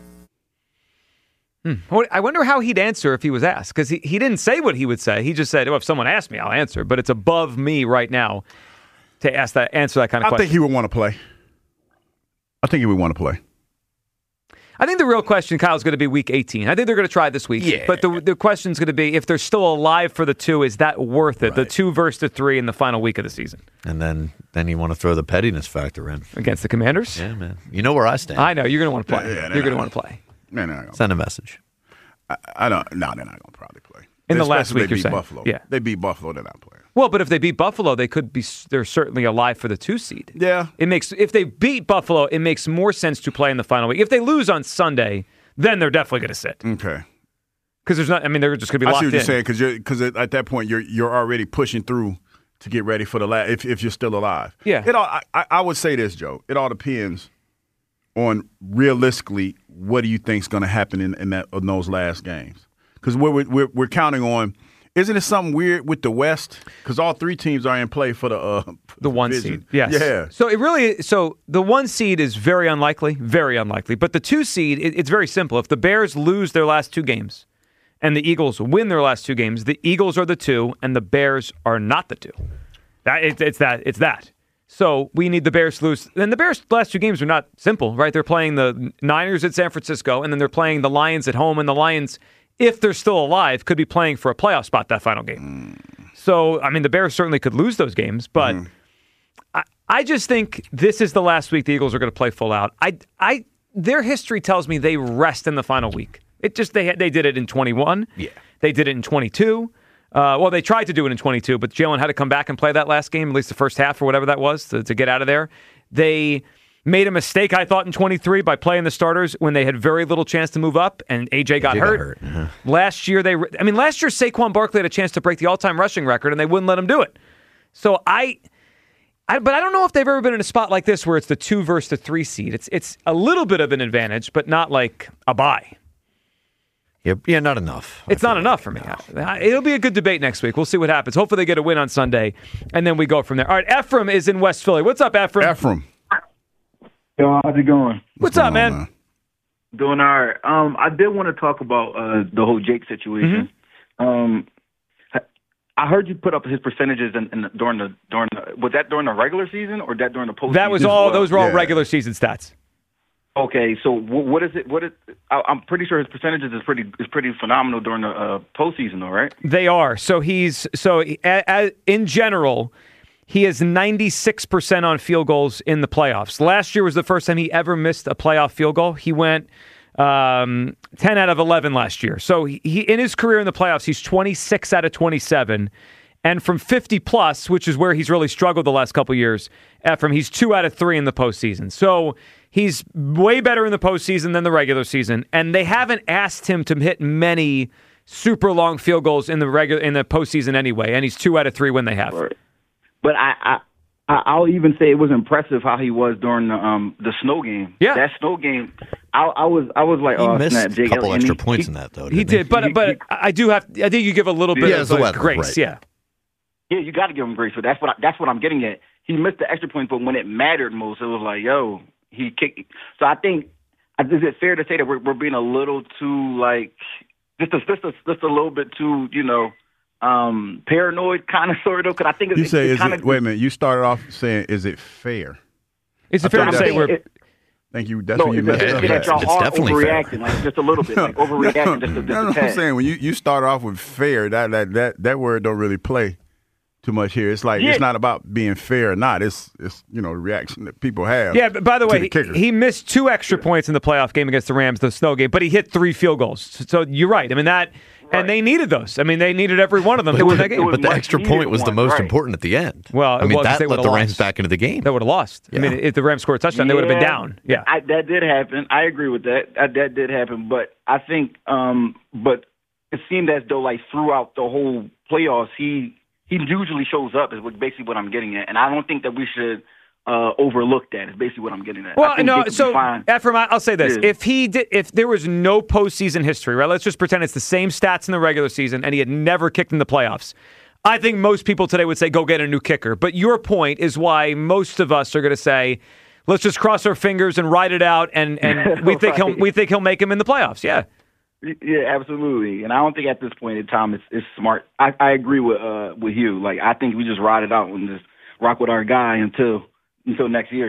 I wonder how he'd answer if he was asked, because he didn't say what he would say. He just said, if someone asked me, I'll answer. But it's above me right now to answer that kind of question. I think he would want to play. I think the real question, Kyle, is going to be week 18. I think they're going to try this week. Yeah. But the question is going to be, if they're still alive for the 2, is that worth it? Right. The 2 versus the 3 in the final week of the season. And then you want to throw the pettiness factor in. Against the Commanders? Yeah, man. You know where I stand. I know. You're going to want to play. You're going to want to play. Send a message. I don't. No, they're not going to probably play. In the last week, you're saying. Buffalo. Yeah. They beat Buffalo, they're not playing. Well, but if they beat Buffalo, they could be. They're certainly alive for the 2 seed. Yeah. If they beat Buffalo, it makes more sense to play in the final week. If they lose on Sunday, then they're definitely going to sit. Okay. Because there's not. I mean, they're just going to be locked in. I see what you're saying because at that point you're already pushing through to get ready for the last. If you're still alive. Yeah. I would say this, Joe. It all depends on realistically what do you think is going to happen in those last games. Because we're counting on. Isn't it something weird with the West? Because all 3 teams are in play for the 1 division. seed. Yes. Yeah. So the 1 seed is very unlikely. But the 2 seed, it's very simple. If the Bears lose their last 2 games and the Eagles win their last 2 games, the Eagles are the 2 and the Bears are not the 2. It's that. So we need the Bears to lose. And the Bears' last 2 games are not simple, right? They're playing the Niners at San Francisco, and then they're playing the Lions at home, and the Lions, if they're still alive, could be playing for a playoff spot that final game. So, I mean, the Bears certainly could lose those games, but I just think this is the last week the Eagles are going to play full out. Their history tells me they rest in the final week. It just they did it in 21. Yeah. They did it in 22. Well, they tried to do it in 22, but Jalen had to come back and play that last game, at least the first half or whatever that was, to get out of there. They made a mistake, I thought, in 23 by playing the starters when they had very little chance to move up, and AJ got hurt. Uh-huh. Last year, last year Saquon Barkley had a chance to break the all-time rushing record, and they wouldn't let him do it. So but I don't know if they've ever been in a spot like this where it's the 2 versus the 3 seed. It's a little bit of an advantage, but not like a bye. Yeah, not enough. It's not enough for me. It'll be a good debate next week. We'll see what happens. Hopefully they get a win on Sunday, and then we go from there. All right, Ephraim is in West Philly. What's up, Ephraim? Ephraim. Yo, how's it going? What's up, man? Doing all right. I did want to talk about the whole Jake situation. I heard you put up his percentages during the was that during the regular season or that during the postseason? That was all. Those were all regular season stats. Okay, so what is it? I'm pretty sure his percentages is pretty phenomenal during the postseason, though, right? They are. So in general, he is 96% on field goals in the playoffs. Last year was the first time he ever missed a playoff field goal. He went 10 out of 11 last year. So he in his career in the playoffs, he's 26 out of 27. And from 50 plus, which is where he's really struggled the last couple of years, Ephraim, he's 2 out of 3 in the postseason. So he's way better in the postseason than the regular season. And they haven't asked him to hit many super long field goals in the postseason anyway. And he's 2 out of 3 when they have. Right. But I'll even say it was impressive how he was during the snow game. Yeah, that snow game. I was like, he missed snap, Jake a couple Elliott. extra points in that though. He did, but I think you give a little bit of grace. Right. Yeah, you got to give him grace. But that's what I'm getting at. He missed the extra points, but when it mattered most, it was like, yo, he kicked. So I think, is it fair to say that we're being a little too like just a little bit too, paranoid kind of sort of? Because I think wait a minute. You started off saying, is it fair? Is it fair to say Thank you. That's when you messed up. It's definitely overreacting, like just a little bit, like overreacting just a tad. I'm saying when you start off with fair, that word don't really play too much here. It's like it's not about being fair or not. It's the reaction that people have. Yeah, but by the way, he missed 2 extra points in the playoff game against the Rams, the snow game, but he hit 3 field goals. So you're right. I mean that. And they needed those. I mean, they needed every one of them to win that game. But the extra point was the most important at the end. Well, I mean, that let the Rams back into the game. They would have lost. Yeah. I mean, if the Rams scored a touchdown, they would have been down. Yeah, that did happen. I agree with that. That did happen. But I think, but it seemed as though like throughout the whole playoffs, he usually shows up. Is basically what I'm getting at. And I don't think that we should overlook that. Is basically what I'm getting at. Well, no. So, Ephraim, I'll say this: if there was no postseason history, right? Let's just pretend it's the same stats in the regular season, and he had never kicked in the playoffs. I think most people today would say, "Go get a new kicker." But your point is why most of us are going to say, "Let's just cross our fingers and ride it out," and we think he'll make him in the playoffs. Yeah. Yeah, absolutely. And I don't think at this point in time it's smart. I agree with you. Like I think we just ride it out and just rock with our guy until next year.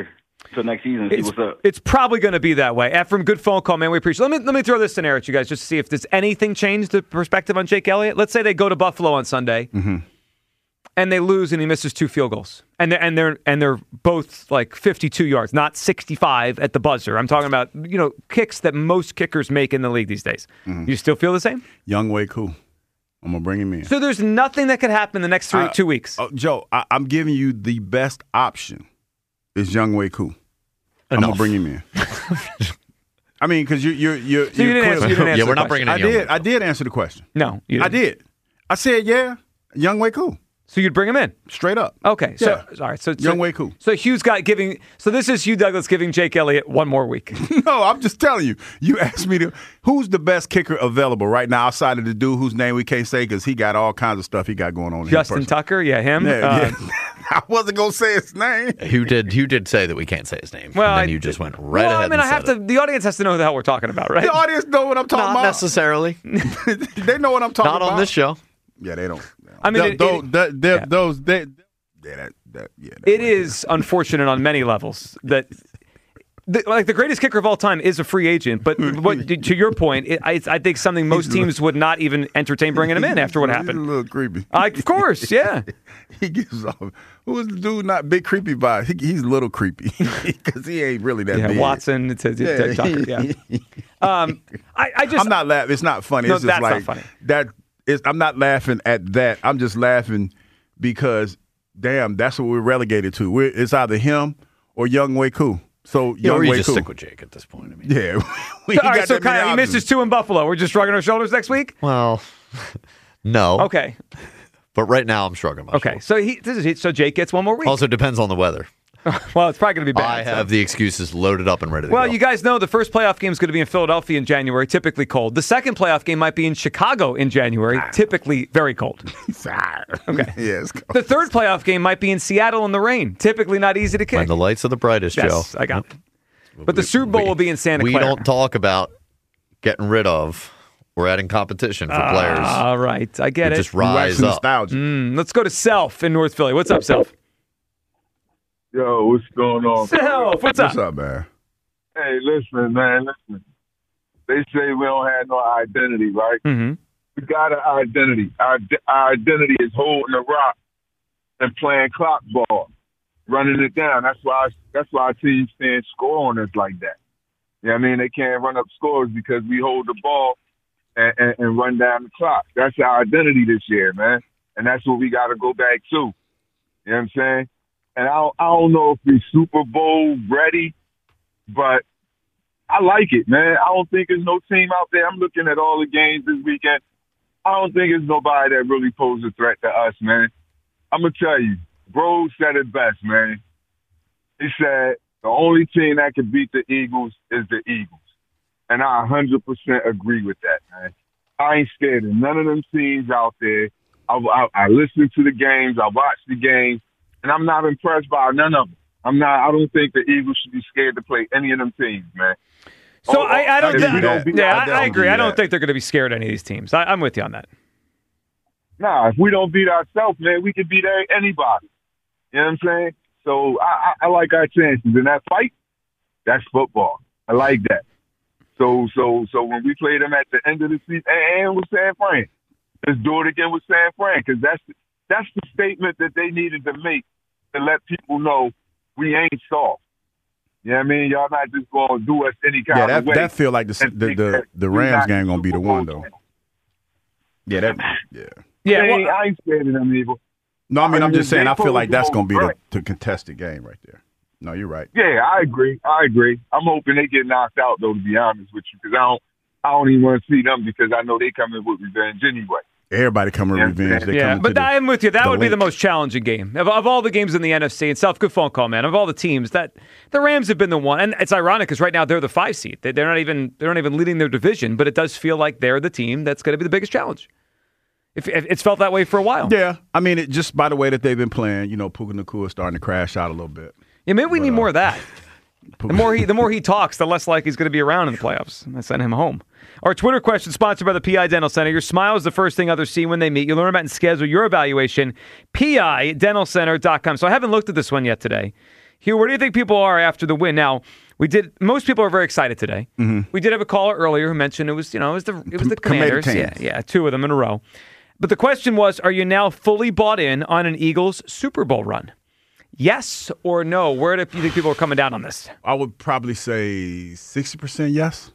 until next season. See what's up. It's probably going to be that way. Ephraim, good phone call, man. We appreciate it. Let me throw this scenario at you guys just to see if there's anything changed the perspective on Jake Elliott. Let's say they go to Buffalo on Sunday. Mm-hmm. And they lose, and he misses 2 field goals, and they're both like 52 yards, not 65 at the buzzer. I'm talking about kicks that most kickers make in the league these days. Mm-hmm. You still feel the same? Younghoe Koo. I'm gonna bring him in. So there's nothing that could happen in the next 2 weeks. Joe, I'm giving you the best option. Is Younghoe Koo. I'm gonna bring him in. I mean, because you're so you didn't answer. Yeah, we're not bringing in. I did answer the question. No, you didn't. I did. I said Younghoe Koo. So you'd bring him in? Straight up. Okay. So, all right. So Younghoe Koo. So so this is Hugh Douglas giving Jake Elliott one more week. No, I'm just telling you. You asked me who's the best kicker available right now outside of the dude whose name we can't say because he got all kinds of stuff he got going on. Justin Tucker? Yeah, him? Yeah. I wasn't going to say his name. Hugh did say that we can't say his name. Well, and then you just went right ahead and said it. The audience has to know who the hell we're talking about, right? The audience know what I'm talking about. Not necessarily. They know what I'm talking about. Not on this show. Yeah, they don't. I mean, it is unfortunate on many levels that, the greatest kicker of all time is a free agent. But to your point, I think something most teams would not even entertain bringing him in after what happened. He's a little creepy. Of course, yeah. He gives off. Who is the dude? Not big creepy vibe. He's a little creepy because he ain't really that big. Watson. It says Tucker. Yeah. I'm not laughing. It's not funny. No, it's just that's like not funny. I'm not laughing at that. I'm just laughing because, damn, that's what we're relegated to. It's either him or Younghoe Koo. So or you just stick with Jake at this point. I mean, yeah. All right, so Kyle, he misses 2 in Buffalo. We're just shrugging our shoulders next week? Well, no. Okay. But right now I'm shrugging my shoulders. Okay, so Jake gets one more week. Also depends on the weather. Well, it's probably going to be bad. I have the excuses loaded up and ready to go. Well, you guys know the first playoff game is going to be in Philadelphia in January, typically cold. The second playoff game might be in Chicago in January, typically very cold. Okay. Yes. The third playoff game might be in Seattle in the rain, typically not easy to kick. When the lights are the brightest, yes, Joe. I got it. But the Super Bowl will be in Santa Clara. We don't talk about getting rid of. We're adding competition for players. All right, I get it. Just rise up. Let's go to Self in North Philly. What's up, Self? Yo, what's going on? Self, what's up? What's up, man? Hey, listen, man, listen. They say we don't have no identity, right? Mm-hmm. We got an identity. Our identity is holding a rock and playing clock ball, running it down. That's why our teams can't score on us like that. You know what I mean? They can't run up scores because we hold the ball and run down the clock. That's our identity this year, man. And that's what we got to go back to. You know what I'm saying? And I don't know if we're Super Bowl ready, but I like it, man. I don't think there's no team out there. I'm looking at all the games this weekend. I don't think there's nobody that really poses a threat to us, man. I'm going to tell you, Bro said it best, man. He said the only team that can beat the Eagles is the Eagles. And I 100% agree with that, man. I ain't scared of none of them teams out there. I listen to the games. I watch the games. And I'm not impressed by none of them. I don't think the Eagles should be scared to play any of them teams, man. So I don't think. I agree. I don't think they're going to be scared of any of these teams. I'm with you on that. Nah, if we don't beat ourselves, man, we can beat anybody. You know what I'm saying? So I like our chances in that fight. That's football. I like that. So when we play them at the end of the season, and with San Fran, let's do it again with San Fran because that's the statement that they needed to make to let people know we ain't soft. You know what I mean? Y'all not just going to do us any kind of way. That feel like the Rams game going to be the one, though. Yeah. I ain't scared of them either. No, I mean, I'm just saying, I feel like that's going to be the contested game right there. No, you're right. Yeah, I agree. I'm hoping they get knocked out, though, to be honest with you, because I don't even want to see them because I know they coming with revenge anyway. Everybody coming with revenge. But I'm with you. That would be the most challenging game. Of all the games in the NFC, and Self, good phone call, man. Of all the teams, the Rams have been the one. And it's ironic because right now they're the 5 seed. They're not even leading their division, but it does feel like they're the team that's going to be the biggest challenge. It's felt that way for a while. Yeah. I mean, just by the way that they've been playing, Puka Nacua is starting to crash out a little bit. Yeah, maybe we need more of that. The more he talks, the less likely he's going to be around in the playoffs. I send him home. Our Twitter question sponsored by the PI Dental Center. Your smile is the first thing others see when they meet. You learn about and schedule your evaluation. PIDentalCenter.com. So I haven't looked at this one yet today. Hugh, where do you think people are after the win? Now, most people are very excited today. Mm-hmm. We did have a caller earlier who mentioned it was the Commanders. Yeah, 2 of them in a row. But the question was, are you now fully bought in on an Eagles Super Bowl run? Yes or no? Where do you think people are coming down on this? I would probably say 60% yes.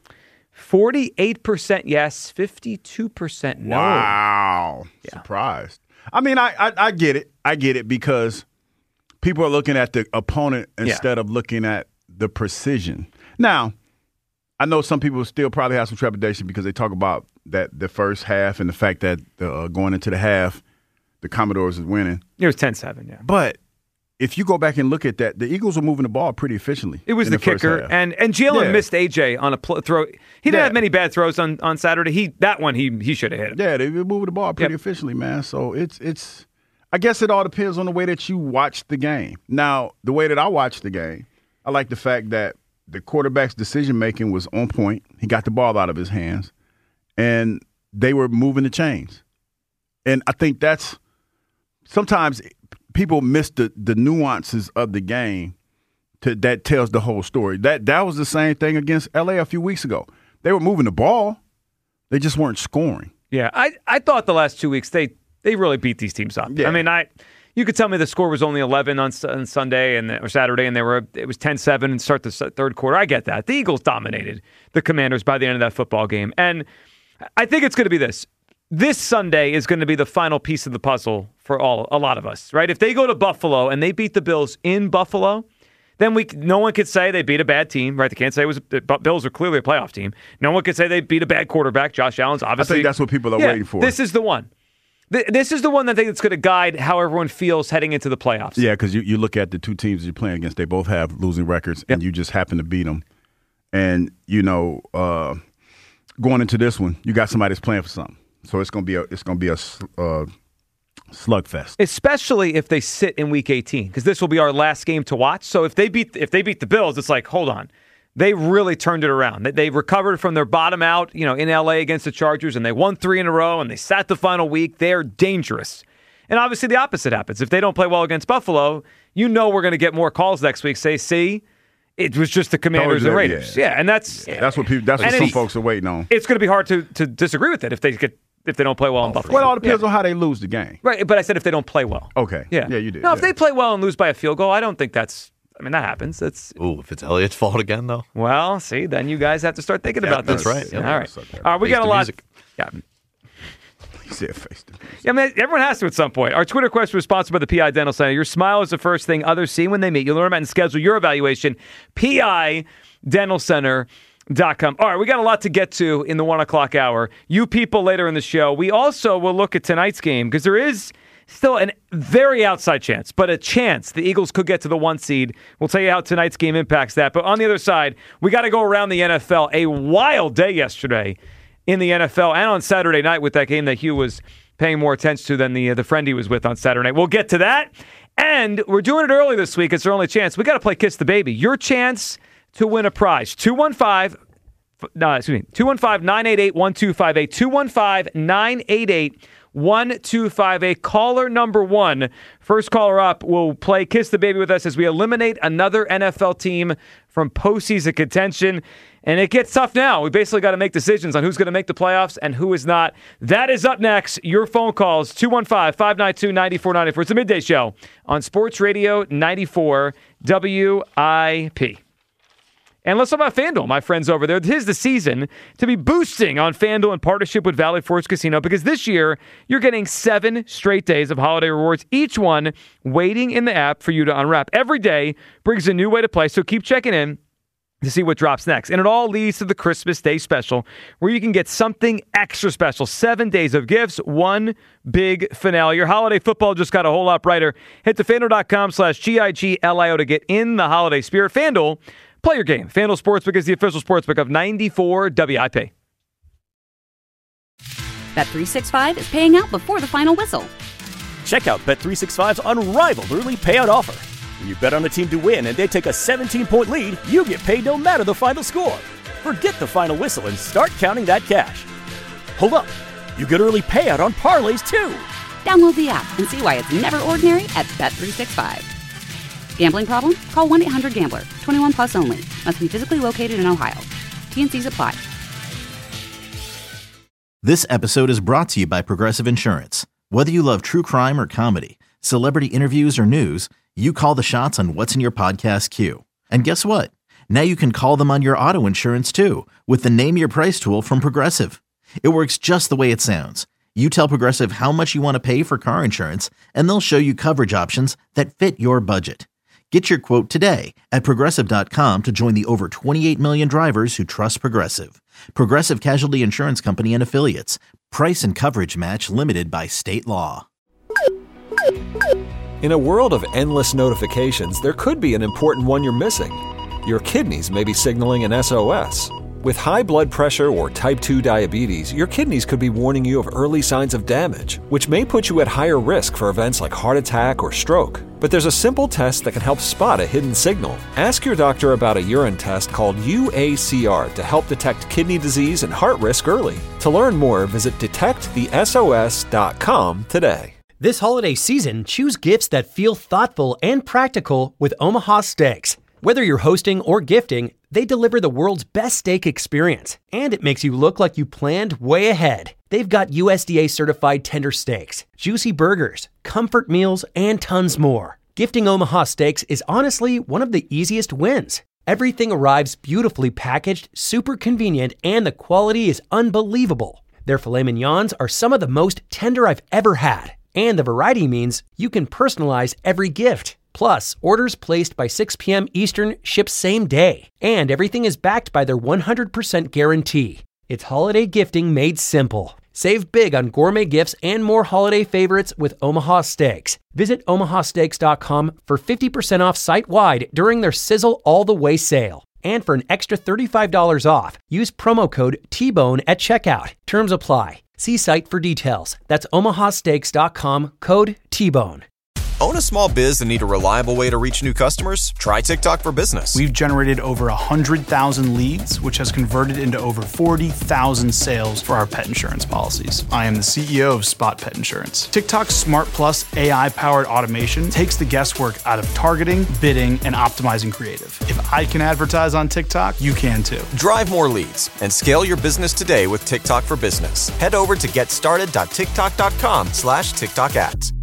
48% yes, 52% no. Wow. Yeah. Surprised. I mean, I get it. I get it because people are looking at the opponent instead of looking at the precision. Now, I know some people still probably have some trepidation because they talk about that the first half and the fact that going into the half, the Commodores is winning. It was 10-7, yeah. But if you go back and look at that, the Eagles were moving the ball pretty efficiently. It was the kicker, and Jalen missed AJ on a throw. He didn't have many bad throws on Saturday. He should have hit him. Yeah, they were moving the ball pretty efficiently, man. So it's. I guess it all depends on the way that you watch the game. Now, the way that I watch the game, I like the fact that the quarterback's decision-making was on point. He got the ball out of his hands, and they were moving the chains. And I think that's sometimes people miss the nuances of the game that tells the whole story. That was the same thing against L.A. a few weeks ago. They were moving the ball. They just weren't scoring. Yeah, I thought the last 2 weeks they really beat these teams up. Yeah. I mean, you could tell me the score was only 11 on Sunday or Saturday, and it was 10-7 and start the third quarter. I get that. The Eagles dominated the Commanders by the end of that football game. And I think it's going to be this. This Sunday is going to be the final piece of the puzzle for a lot of us, right? If they go to Buffalo and they beat the Bills in Buffalo, then no one could say they beat a bad team, right? They can't say Bills are clearly a playoff team. No one could say they beat a bad quarterback. Josh Allen's obviously. I think that's what people are waiting for. This is the one. This is the one that I think it's going to guide how everyone feels heading into the playoffs. Yeah, because you look at the two teams you're playing against, they both have losing records, and you just happen to beat them. And, going into this one, you got somebody that's playing for something. So it's going to be a slugfest. Especially if they sit in Week 18, because this will be our last game to watch. So if they beat the Bills, it's like, hold on. They really turned it around. They recovered from their bottom out, in L.A. against the Chargers, and they won 3 in a row, and they sat the final week. They're dangerous. And obviously the opposite happens. If they don't play well against Buffalo, we're going to get more calls next week. Say, see, it was just the Commanders and Raiders. Yeah, and that's what some folks are waiting on. It's going to be hard to disagree with it if they don't play well in Buffalo. Well, it all depends on how they lose the game. Right, but I said if they don't play well. Okay. Yeah, you did. No, if they play well and lose by a field goal, I don't think that's. I mean, that happens. If it's Elliott's fault again, though. Well, see, then you guys have to start thinking about this. That's right. Yep. All right. We got a lot. Yeah. You see a face to face. Yeah, I mean, everyone has to at some point. Our Twitter question was sponsored by the PI Dental Center. Your smile is the first thing others see when they meet. You learn about and schedule your evaluation. PIDentalCenter.com. All right, we got a lot to get to in the 1 o'clock hour. You people later in the show. We also will look at tonight's game because there is still a very outside chance, but a chance the Eagles could get to the 1 seed. We'll tell you how tonight's game impacts that. But on the other side, we got to go around the NFL. A wild day yesterday in the NFL and on Saturday night with that game that Hugh was paying more attention to than the friend he was with on Saturday night. We'll get to that. And we're doing it early this week. It's our only chance. We got to play Kiss the Baby. Your chance to win a prize. 215-988-1258. 215-988-1258. Caller number 1. First caller up will play Kiss the Baby with us as we eliminate another NFL team from postseason contention. And it gets tough now. We basically got to make decisions on who's going to make the playoffs and who is not. That is up next. Your phone calls, 215-592-9494. It's a midday show on Sports Radio 94 WIP. And let's talk about FanDuel, my friends over there. This is the season to be boosting on FanDuel in partnership with Valley Forge Casino because this year you're getting 7 straight days of holiday rewards, each one waiting in the app for you to unwrap. Every day brings a new way to play, so keep checking in to see what drops next. And it all leads to the Christmas Day special where you can get something extra special. 7 days of gifts, 1 big finale. Your holiday football just got a whole lot brighter. Head to FanDuel.com/GIGLIO to get in the holiday spirit. FanDuel, play your game. FanDuel Sportsbook is the official sportsbook of 94 WIP. Bet365 is paying out before the final whistle. Check out Bet365's unrivaled early payout offer. When you bet on a team to win and they take a 17-point lead, you get paid no matter the final score. Forget the final whistle and start counting that cash. Hold up. You get early payout on parlays, too. Download the app and see why it's never ordinary at Bet365. Gambling problem? Call 1-800-GAMBLER. 21 plus only. Must be physically located in Ohio. T&Cs apply. This episode is brought to you by Progressive Insurance. Whether you love true crime or comedy, celebrity interviews or news, you call the shots on what's in your podcast queue. And guess what? Now you can call them on your auto insurance too with the Name Your Price tool from Progressive. It works just the way it sounds. You tell Progressive how much you want to pay for car insurance, and they'll show you coverage options that fit your budget. Get your quote today at Progressive.com to join the over 28 million drivers who trust Progressive. Progressive Casualty Insurance Company and Affiliates. Price and coverage match limited by state law. In a world of endless notifications, there could be an important one you're missing. Your kidneys may be signaling an SOS. With high blood pressure or type 2 diabetes, your kidneys could be warning you of early signs of damage, which may put you at higher risk for events like heart attack or stroke. But there's a simple test that can help spot a hidden signal. Ask your doctor about a urine test called UACR to help detect kidney disease and heart risk early. To learn more, visit detectthesos.com today. This holiday season, choose gifts that feel thoughtful and practical with Omaha Steaks. Whether you're hosting or gifting, they deliver the world's best steak experience, and it makes you look like you planned way ahead. They've got USDA certified tender steaks, juicy burgers, comfort meals, and tons more. Gifting Omaha Steaks is honestly one of the easiest wins. Everything arrives beautifully packaged, super convenient, and the quality is unbelievable. Their filet mignons are some of the most tender I've ever had, and the variety means you can personalize every gift. Plus, orders placed by 6 p.m. Eastern ship same day. And everything is backed by their 100% guarantee. It's holiday gifting made simple. Save big on gourmet gifts and more holiday favorites with Omaha Steaks. Visit omahasteaks.com for 50% off site-wide during their Sizzle All the Way sale. And for an extra $35 off, use promo code TBONE at checkout. Terms apply. See site for details. That's omahasteaks.com, code TBONE. Own a small biz and need a reliable way to reach new customers? Try TikTok for Business. We've generated over 100,000 leads, which has converted into over 40,000 sales for our pet insurance policies. I am the CEO of Spot Pet Insurance. TikTok's Smart Plus AI-powered automation takes the guesswork out of targeting, bidding, and optimizing creative. If I can advertise on TikTok, you can too. Drive more leads and scale your business today with TikTok for Business. Head over to getstarted.tiktok.com/TikTok ads.